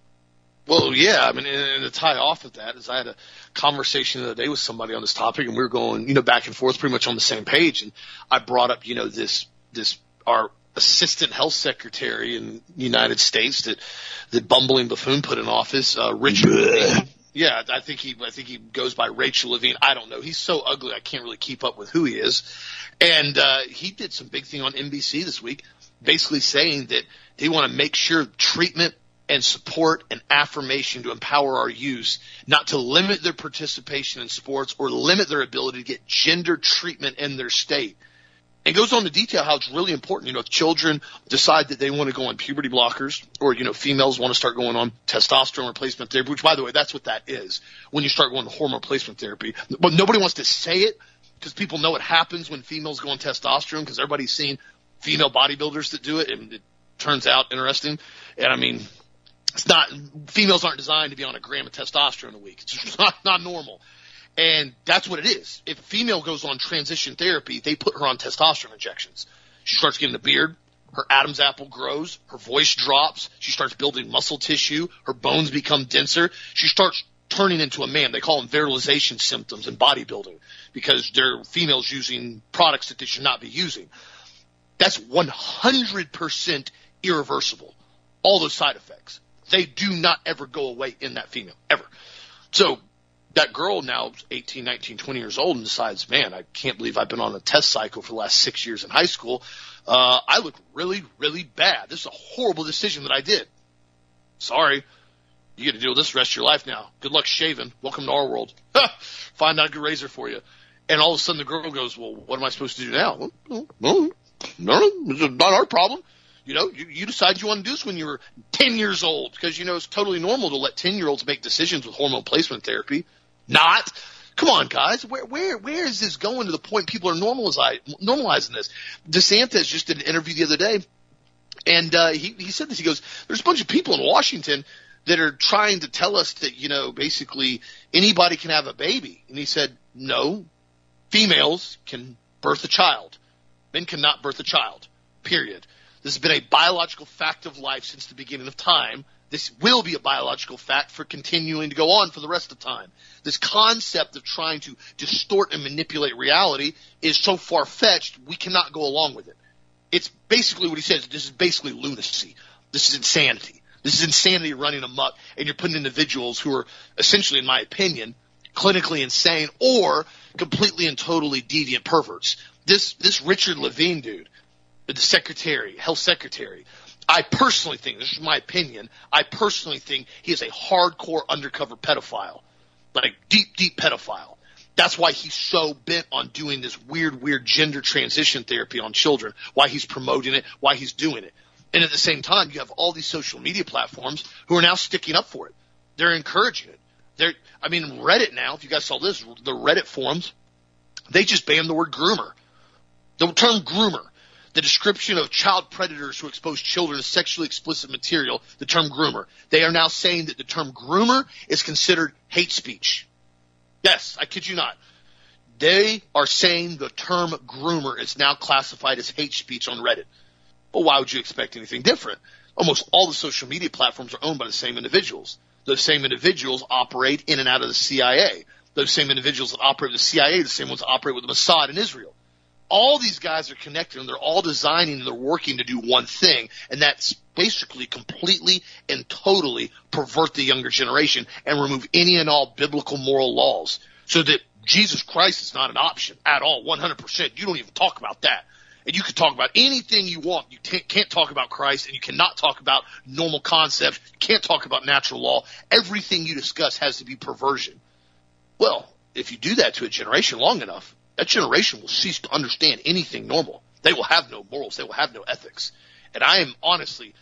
[SPEAKER 1] Well, yeah, I mean, and to tie off with that is I had a conversation the other day with somebody on this topic, and we were going, you know, back and forth pretty much on the same page. And I brought up, you know, this, this, our assistant health secretary in the United States that, that bumbling buffoon put in office, uh, Richard Levine. Yeah, I think he, I think he goes by Rachel Levine. I don't know. He's so ugly, I can't really keep up with who he is. And, uh, he did some big thing on N B C this week, basically saying that they want to make sure treatment and support and affirmation to empower our youth, not to limit their participation in sports or limit their ability to get gender treatment in their state. It goes on to detail how it's really important. You know, if children decide that they want to go on puberty blockers, or, you know, females want to start going on testosterone replacement therapy, which, by the way, that's what that is when you start going to hormone replacement therapy. But nobody wants to say it because people know what happens when females go on testosterone, because everybody's seen female bodybuilders that do it, and it turns out interesting. And, I mean, it's not – females aren't designed to be on a gram of testosterone a week. It's just not, not normal. And that's what it is. If a female goes on transition therapy, they put her on testosterone injections. She starts getting a beard. Her Adam's apple grows. Her voice drops. She starts building muscle tissue. Her bones become denser. She starts turning into a man. They call them virilization symptoms in bodybuilding because they're females using products that they should not be using. That's one hundred percent irreversible. All those side effects. They do not ever go away in that female, ever. So that girl now eighteen, nineteen, twenty years old and decides, man, I can't believe I've been on a test cycle for the last six years in high school. Uh, I look really, really bad. This is a horrible decision that I did. Sorry. You get to deal with this the rest of your life now. Good luck shaving. Welcome to our world. Find out a good razor for you. And all of a sudden the girl goes, well, what am I supposed to do now? Well, no, no, it's not our problem. You know, you, you decide you want to do this when you were ten years old because, you know, it's totally normal to let ten-year-olds make decisions with hormone placement therapy. Not. Come on, guys. Where where where is this going to the point people are normalizing normalizing this? DeSantis just did an interview the other day, and uh, he he said this. He goes, "There's a bunch of people in Washington that are trying to tell us that, you know, basically anybody can have a baby." And he said, "No, females can birth a child. Men cannot birth a child. Period. This has been a biological fact of life since the beginning of time. This will be a biological fact for continuing to go on for the rest of time. This concept of trying to distort and manipulate reality is so far-fetched, we cannot go along with it. it's basically what he says. This is basically lunacy. This is insanity. This is insanity running amok, and you're putting individuals who are essentially, in my opinion, clinically insane or completely and totally deviant perverts. This this Richard Levine dude, the secretary, health secretary, I personally think, this is my opinion, I personally think he is a hardcore undercover pedophile, like deep, deep pedophile. That's why he's so bent on doing this weird, weird gender transition therapy on children, why he's promoting it, why he's doing it. And at the same time, you have all these social media platforms who are now sticking up for it. They're encouraging it. They're, I mean, Reddit now, if you guys saw this, the Reddit forums, they just banned the word groomer. The term groomer, the description of child predators who expose children to sexually explicit material, the term groomer. They are now saying that the term groomer is considered hate speech. Yes, I kid you not. They are saying the term groomer is now classified as hate speech on Reddit. Well, why would you expect anything different? Almost all the social media platforms are owned by the same individuals. Those same individuals operate in and out of the C I A. Those same individuals that operate with the C I A, the same ones that operate with the Mossad in Israel. All these guys are connected, and they're all designing and they're working to do one thing, and that's basically completely and totally pervert the younger generation and remove any and all biblical moral laws so that Jesus Christ is not an option at all, one hundred percent. You don't even talk about that. And you can talk about anything you want. You can't talk about Christ, and you cannot talk about normal concepts. You can't talk about natural law. Everything you discuss has to be perversion. Well, if you do that to a generation long enough, that generation will cease to understand anything normal. They will have no morals. They will have no ethics. And I am honestly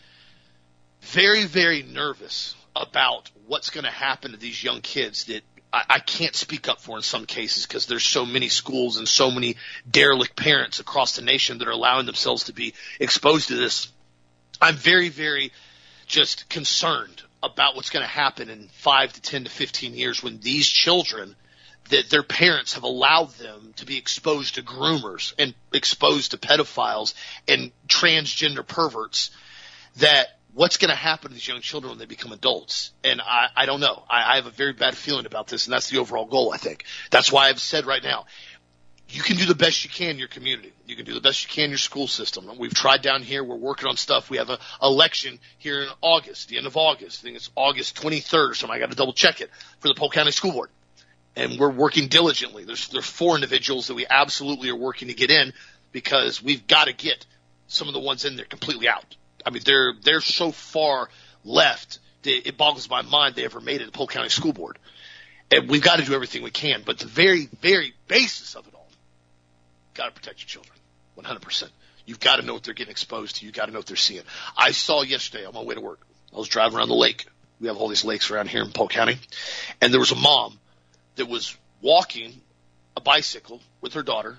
[SPEAKER 1] very, very nervous about what's going to happen to these young kids that I, I can't speak up for in some cases because there's so many schools and so many derelict parents across the nation that are allowing themselves to be exposed to this. I'm very, very just concerned about what's going to happen in five to ten to fifteen years when these children that their parents have allowed them to be exposed to groomers and exposed to pedophiles and transgender perverts, that what's going to happen to these young children when they become adults? And I, I don't know. I, I have a very bad feeling about this, and that's the overall goal, I think. That's why I've said right now, you can do the best you can in your community. You can do the best you can in your school system. We've tried down here. We're working on stuff. We have an election here in August, the end of August. I think it's August twenty-third or something. I got to double check it for the Polk County School Board. And we're working diligently. There's there's four individuals that we absolutely are working to get in because we've got to get some of the ones in there completely out. I mean, they're they're so far left that it boggles my mind they ever made it to Polk County School Board. And we've got to do everything we can. But the very, very basis of it all, got to protect your children, one hundred percent. You've got to know what they're getting exposed to. You've got to know what they're seeing. I saw yesterday on my way to work, I was driving around the lake. We have all these lakes around here in Polk County. And there was a mom that was walking a bicycle with her daughter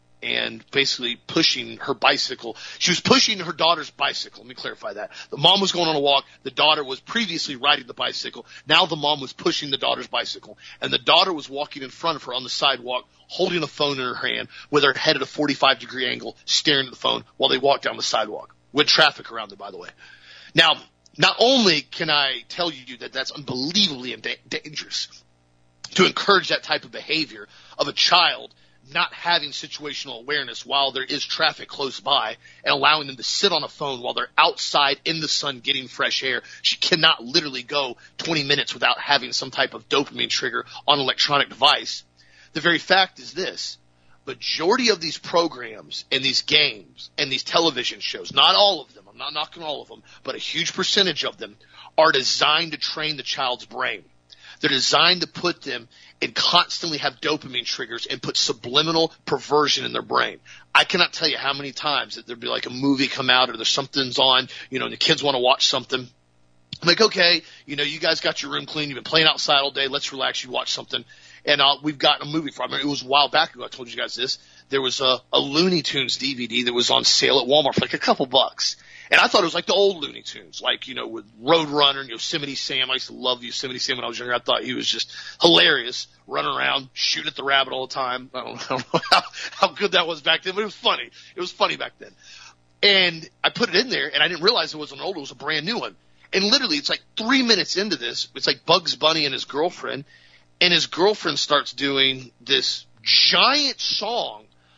[SPEAKER 1] and basically pushing her bicycle. She was pushing her daughter's bicycle. Let me clarify that. The mom was going on a walk. The daughter was previously riding the bicycle. Now the mom was pushing the daughter's bicycle. And the daughter was walking in front of her on the sidewalk, holding a phone in her hand with her head at a forty-five degree angle, staring at the phone while they walked down the sidewalk with traffic around them, by the way. Now, not only can I tell you that that's unbelievably dangerous, to encourage that type of behavior of a child not having situational awareness while there is traffic close by and allowing them to sit on a phone while they're outside in the sun getting fresh air. She cannot literally go twenty minutes without having some type of dopamine trigger on an electronic device. The very fact is this. Majority of these programs and these games and these television shows, not all of them, I'm not knocking all of them, but a huge percentage of them are designed to train the child's brain. They're designed to put them and constantly have dopamine triggers and put subliminal perversion in their brain. I cannot tell you how many times that there'd be like a movie come out or there's something's on, you know, and the kids want to watch something. I'm like, okay, you know, you guys got your room clean. You've been playing outside all day. Let's relax. You watch something. And uh, we've got a movie from it. It was a while back ago. I told you guys this. There was a, a Looney Tunes D V D that was on sale at Walmart for like a couple bucks. And I thought it was like the old Looney Tunes, like, you know, with Roadrunner and Yosemite Sam. I used to love Yosemite Sam when I was younger. I thought he was just hilarious, running around, shooting at the rabbit all the time. I don't, I don't know how, how good that was back then, but it was funny. It was funny back then. And I put it in there, and I didn't realize it was an old, it was a brand new one. And literally, it's like three minutes into this, it's like Bugs Bunny and his girlfriend, and his girlfriend starts doing this giant song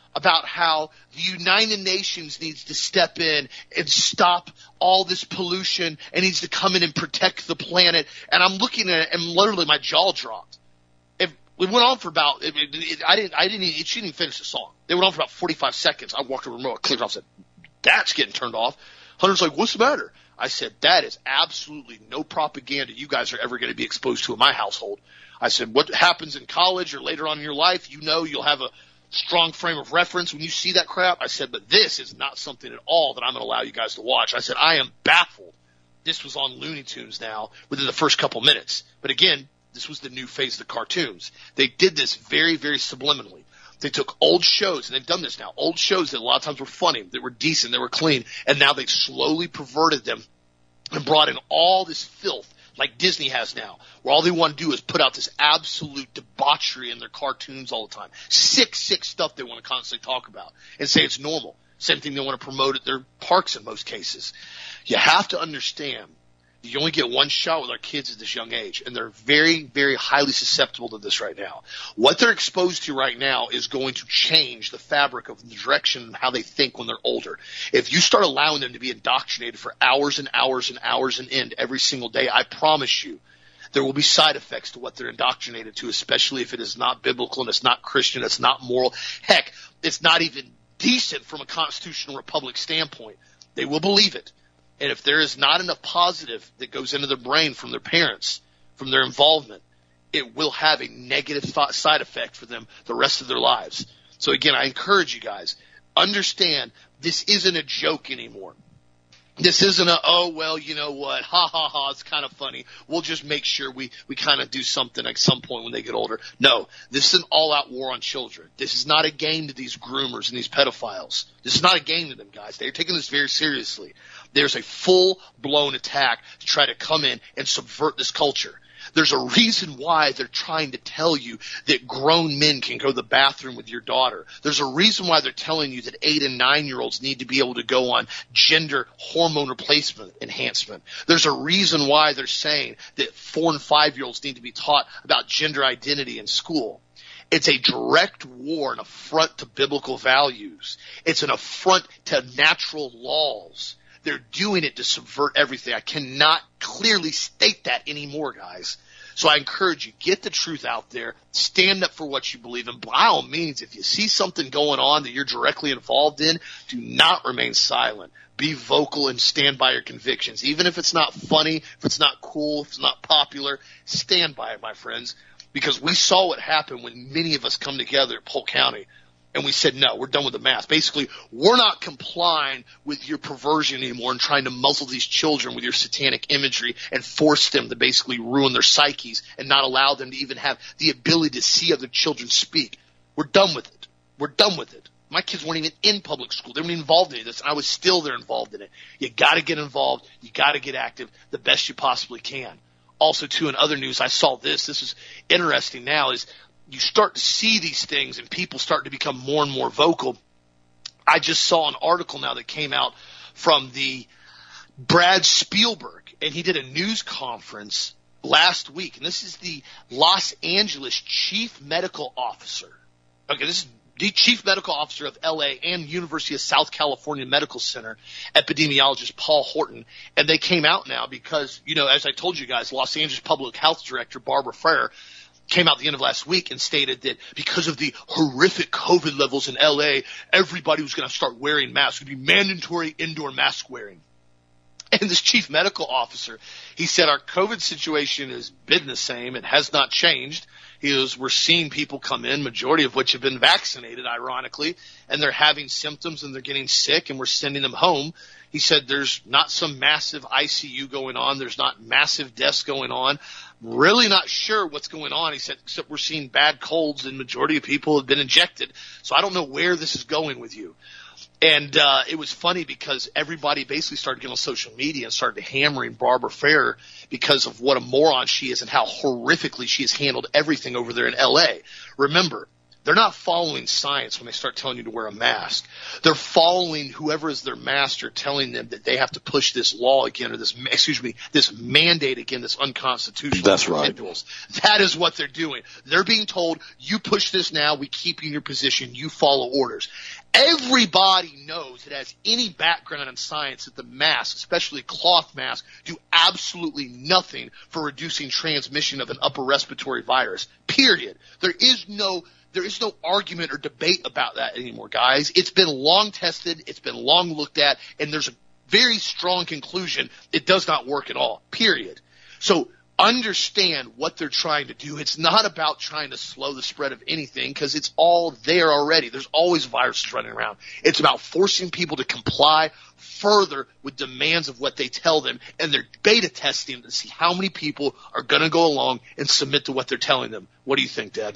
[SPEAKER 1] about how the United Nations needs to step in and stop all this pollution and needs to come in and protect the planet. And I'm looking at it and literally my jaw dropped. If we went on for about, it, it, I didn't, I didn't, it shouldn't even finish the song. They went on for about forty-five seconds. I walked over the remote, I clicked off, said, that's getting turned off. Hunter's like, what's the matter? I said, that is absolutely no propaganda you guys are ever going to be exposed to in my household. I said, what happens in college or later on in your life, you know, you'll have a strong frame of reference when you see that crap. I said, but this is not something at all that I'm going to allow you guys to watch. I said, I am baffled. This was on Looney Tunes now within the first couple minutes. But again, this was the new phase of the cartoons. They did this very, very subliminally. They took old shows, and they've done this now, old shows that a lot of times were funny, that were decent, that were clean, and now they've slowly perverted them and brought in all this filth like Disney has now, where all they want to do is put out this absolute debauchery in their cartoons all the time. Sick, sick stuff they want to constantly talk about and say it's normal. Same thing they want to promote at their parks in most cases. You have to understand you only get one shot with our kids at this young age, and they're very, very highly susceptible to this right now. What they're exposed to right now is going to change the fabric of the direction and how they think when they're older. If you start allowing them to be indoctrinated for hours and hours and hours and end every single day, I promise you there will be side effects to what they're indoctrinated to, especially if it is not biblical and it's not Christian, it's not moral. Heck, it's not even decent from a constitutional republic standpoint. They will believe it. And if there is not enough positive that goes into their brain from their parents, from their involvement, it will have a negative th- side effect for them the rest of their lives. So again, I encourage you guys, understand this isn't a joke anymore. This isn't a, oh, well, you know what, ha, ha, ha, it's kind of funny. We'll just make sure we, we kind of do something at some point when they get older. No, this is an all-out war on children. This is not a game to these groomers and these pedophiles. This is not a game to them, guys. They're taking this very seriously. There's a full-blown attack to try to come in and subvert this culture. There's a reason why they're trying to tell you that grown men can go to the bathroom with your daughter. There's a reason why they're telling you that eight and nine-year-olds need to be able to go on gender hormone replacement enhancement. There's a reason why they're saying that four and five-year-olds need to be taught about gender identity in school. It's a direct war, an affront to biblical values. It's an affront to natural laws. They're doing it to subvert everything. I cannot clearly state that anymore, guys. So I encourage you, get the truth out there. Stand up for what you believe in. By all means, if you see something going on that you're directly involved in, do not remain silent. Be vocal and stand by your convictions. Even if it's not funny, if it's not cool, if it's not popular, stand by it, my friends. Because we saw what happened when many of us come together at Polk County. And we said, no, we're done with the mask. Basically, we're not complying with your perversion anymore and trying to muzzle these children with your satanic imagery and force them to basically ruin their psyches and not allow them to even have the ability to see other children speak. We're done with it. We're done with it. My kids weren't even in public school. They weren't even involved in any of this. I was still there involved in it. You got to get involved. You got to get active the best you possibly can. Also, too, in other news, I saw this. This is interesting now is – you start to see these things and people start to become more and more vocal. I just saw an article now that came out from the Brad Spielberg, and he did a news conference last week. And this is the Los Angeles chief medical officer. Okay, this is the chief medical officer of L A and University of South California Medical Center, epidemiologist Paul Horton. And they came out now because, you know, as I told you guys, Los Angeles Public Health Director Barbara Ferrer came out at the end of last week and stated that because of the horrific COVID levels in L A, everybody was going to start wearing masks. It would be mandatory indoor mask wearing. And this chief medical officer, he said, our COVID situation has been the same. It has not changed. He goes, we're seeing people come in, majority of which have been vaccinated, ironically, and they're having symptoms and they're getting sick and we're sending them home. He said there's not some massive I C U going on. There's not massive deaths going on. Really not sure what's going on. He said, except we're seeing bad colds and majority of people have been injected. So I don't know where this is going with you. And uh, it was funny because everybody basically started getting on social media and started hammering Barbara Ferrer because of what a moron she is and how horrifically she has handled everything over there in L A. Remember, They're not following science when they start telling you to wear a mask. They're following whoever is their master telling them that they have to push this law again or this, excuse me, this mandate again that's unconstitutional.
[SPEAKER 2] That's right.
[SPEAKER 1] Individuals. That is what they're doing. They're being told, you push this now, we keep you in your position, you follow orders. Everybody knows that has any background in science that the masks, especially cloth masks, do absolutely nothing for reducing transmission of an upper respiratory virus. Period. There is no There is no argument or debate about that anymore, guys. It's been long tested. It's been long looked at. And there's a very strong conclusion. It does not work at all, period. So understand what they're trying to do. It's not about trying to slow the spread of anything because it's all there already. There's always viruses running around. It's about forcing people to comply further with demands of what they tell them. And they're beta testing to see how many people are going to go along and submit to what they're telling them. What do you think, Dad?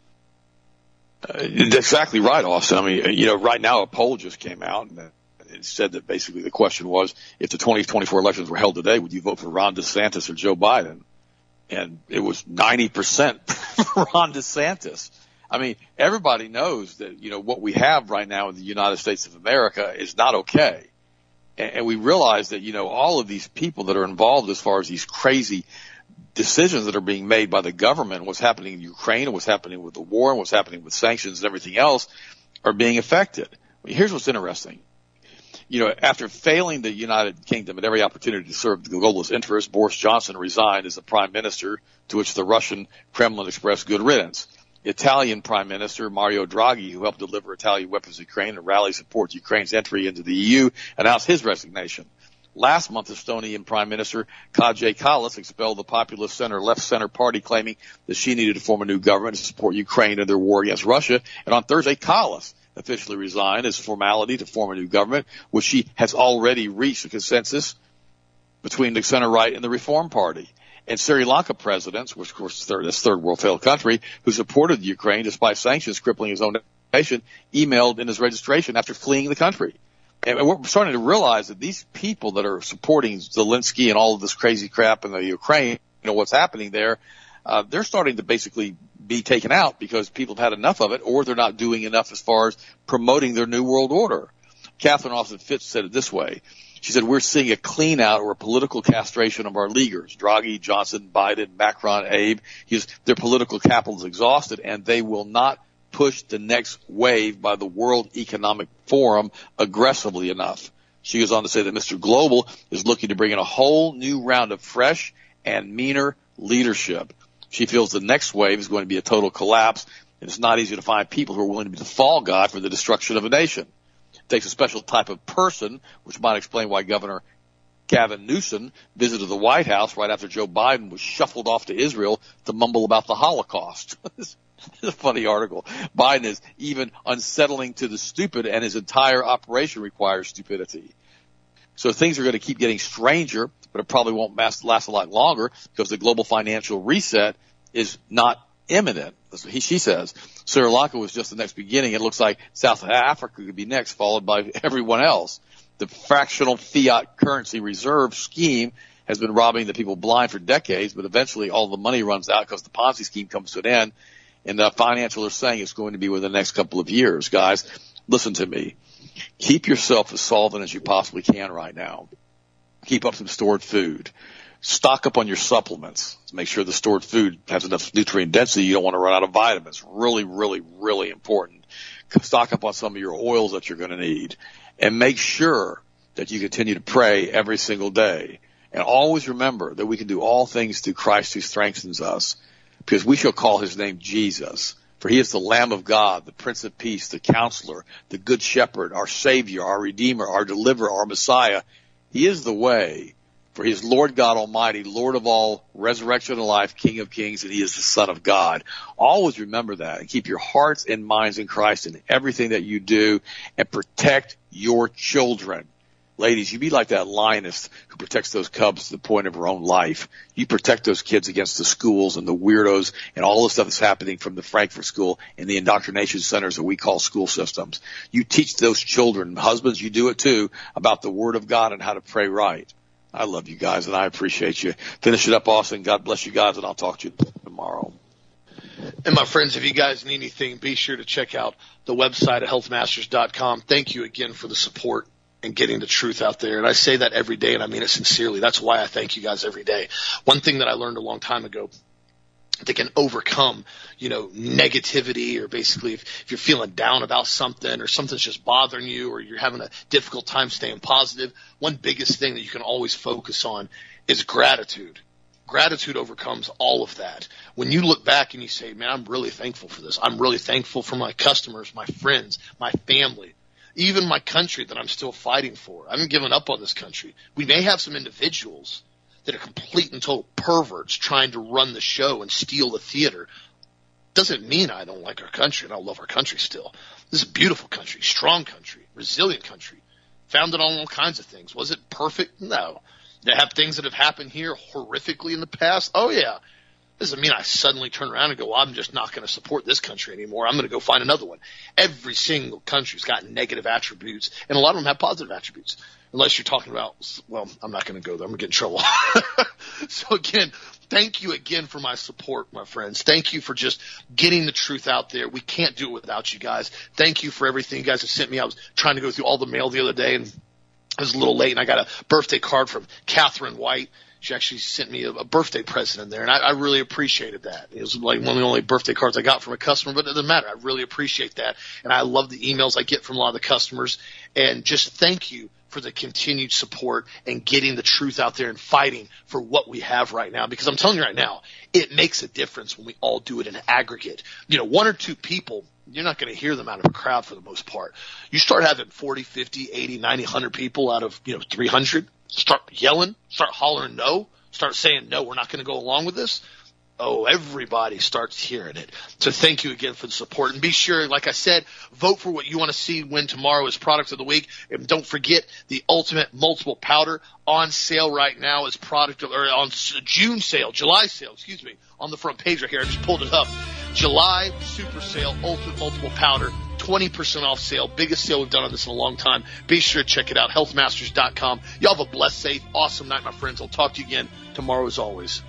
[SPEAKER 2] Uh, exactly right, Austin. I mean, you know, right now a poll just came out and it said that basically the question was, if the twenty twenty-four elections were held today, would you vote for Ron DeSantis or Joe Biden? And it was ninety percent for Ron DeSantis. I mean, everybody knows that, you know, what we have right now in the United States of America is not okay. And, and we realize that, you know, all of these people that are involved as far as these crazy decisions that are being made by the government, what's happening in Ukraine and what's happening with the war and what's happening with sanctions and everything else are being affected. I mean, here's what's interesting. You know, after failing the United Kingdom at every opportunity to serve the globalist interests, Boris Johnson resigned as the prime minister, to which the Russian Kremlin expressed good riddance. Italian Prime Minister Mario Draghi, who helped deliver Italian weapons to Ukraine and rally support to Ukraine's entry into the E U, announced his resignation. Last month, Estonian Prime Minister Kaja Kallas expelled the populist center left-center party, claiming that she needed to form a new government to support Ukraine in their war against Russia. And on Thursday, Kallas officially resigned as formality to form a new government, which she has already reached a consensus between the center-right and the Reform Party. And Sri Lanka presidents, which of course is third, this third world failed country, who supported Ukraine despite sanctions crippling his own nation, emailed in his registration after fleeing the country. And we're starting to realize that these people that are supporting Zelensky and all of this crazy crap in the Ukraine, you know, what's happening there, uh, they're starting to basically be taken out because people have had enough of it, or they're not doing enough as far as promoting their new world order. Catherine Austin Fitts said it this way. She said, we're seeing a clean out or a political castration of our leaguers. Draghi, Johnson, Biden, Macron, Abe. He's, their political capital is exhausted, and they will not push the next wave by the World Economic Forum aggressively enough. She goes on to say that Mister Global is looking to bring in a whole new round of fresh and meaner leadership. She feels the next wave is going to be a total collapse, and it's not easy to find people who are willing to be the fall guy for the destruction of a nation. It takes a special type of person, which might explain why Governor Gavin Newsom visited the White House right after Joe Biden was shuffled off to Israel to mumble about the Holocaust. This is a funny article. Biden is even unsettling to the stupid, and his entire operation requires stupidity. So things are going to keep getting stranger, but it probably won't last, last a lot longer because the global financial reset is not imminent. That's what he, she says. Sri Lanka was just the next beginning. It looks like South Africa could be next, followed by everyone else. The fractional fiat currency reserve scheme has been robbing the people blind for decades, but eventually all the money runs out because the Ponzi scheme comes to an end. And the financial are saying it's going to be within the next couple of years. Guys, listen to me. Keep yourself as solvent as you possibly can right now. Keep up some stored food. Stock up on your supplements to make sure the stored food has enough nutrient density. You don't want to run out of vitamins. Really, really, really important. Stock up on some of your oils that you're going to need. And make sure that you continue to pray every single day. And always remember that we can do all things through Christ who strengthens us. Because we shall call his name Jesus. For he is the Lamb of God, the Prince of Peace, the Counselor, the Good Shepherd, our Savior, our Redeemer, our Deliverer, our Messiah. He is the way. For he is Lord God Almighty, Lord of all, resurrection and life, King of kings, and he is the Son of God. Always remember that and keep your hearts and minds in Christ in everything that you do, and protect your children. Ladies, you be like that lioness who protects those cubs to the point of her own life. You protect those kids against the schools and the weirdos and all the stuff that's happening from the Frankfurt School and the indoctrination centers that we call school systems. You teach those children, husbands, you do it too, about the Word of God and how to pray right. I love you guys, and I appreciate you. Finish it up, Austin. God bless you guys, and I'll talk to you tomorrow.
[SPEAKER 1] And my friends, if you guys need anything, be sure to check out the website at health masters dot com. Thank you again for the support and getting the truth out there. And I say that every day, and I mean it sincerely. That's why I thank you guys every day. One thing that I learned a long time ago that can overcome, you know, negativity, or basically if, if you're feeling down about something or something's just bothering you or you're having a difficult time staying positive, one biggest thing that you can always focus on is gratitude. Gratitude overcomes all of that. When you look back and you say, man, I'm really thankful for this. I'm really thankful for my customers, my friends, my family, even my country that I'm still fighting for. I haven't given up on this country. We may have some individuals that are complete and total perverts trying to run the show and steal the theater. Doesn't mean I don't like our country, and I love our country still. This is a beautiful country, strong country, resilient country, founded on all kinds of things. Was it perfect? No. There have things that have happened here horrifically in the past. Oh, yeah. Doesn't mean I suddenly turn around and go, well, I'm just not going to support this country anymore. I'm going to go find another one. Every single country's got negative attributes, and a lot of them have positive attributes. Unless you're talking about, well, I'm not going to go there. I'm going to get in trouble. So, again, thank you again for my support, my friends. Thank you for just getting the truth out there. We can't do it without you guys. Thank you for everything you guys have sent me. I was trying to go through all the mail the other day, and I was a little late, and I got a birthday card from Catherine White. She actually sent me a, a birthday present in there, and I, I really appreciated that. It was like one of the only birthday cards I got from a customer, but it doesn't matter. I really appreciate that, and I love the emails I get from a lot of the customers. And just thank you for the continued support and getting the truth out there and fighting for what we have right now. Because I'm telling you right now, it makes a difference when we all do it in aggregate. You know, one or two people, you're not going to hear them out of a crowd for the most part. You start having forty, fifty, eighty, ninety, one hundred people out of, you know, three hundred, start yelling, start hollering no, start saying no, we're not going to go along with this. Oh, everybody starts hearing it. So thank you again for the support. And be sure, like I said, vote for what you want to see win tomorrow as product of the week. And don't forget the Ultimate Multiple Powder on sale right now as product of, or on June sale, July sale, excuse me, on the front page right here. I just pulled it up. July super sale, Ultimate Multiple Powder, twenty percent off sale. Biggest sale we've done on this in a long time. Be sure to check it out, health masters dot com. Y'all have a blessed, safe, awesome night, my friends. I'll talk to you again tomorrow as always.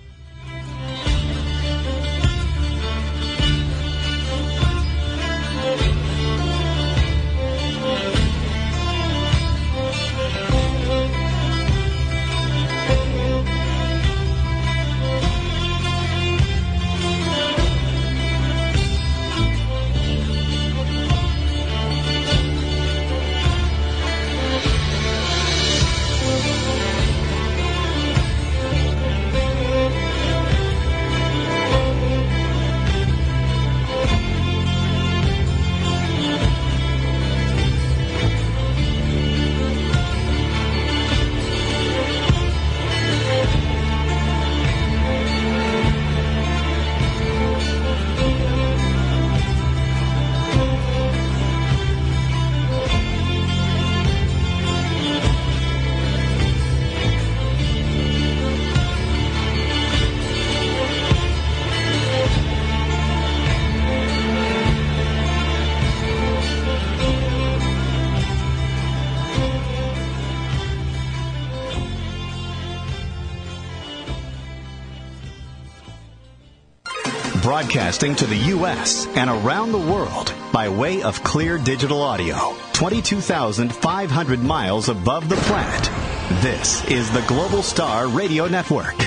[SPEAKER 3] Broadcasting to the U S and around the world by way of clear digital audio, twenty-two thousand five hundred miles above the planet. This is the Global Star Radio Network.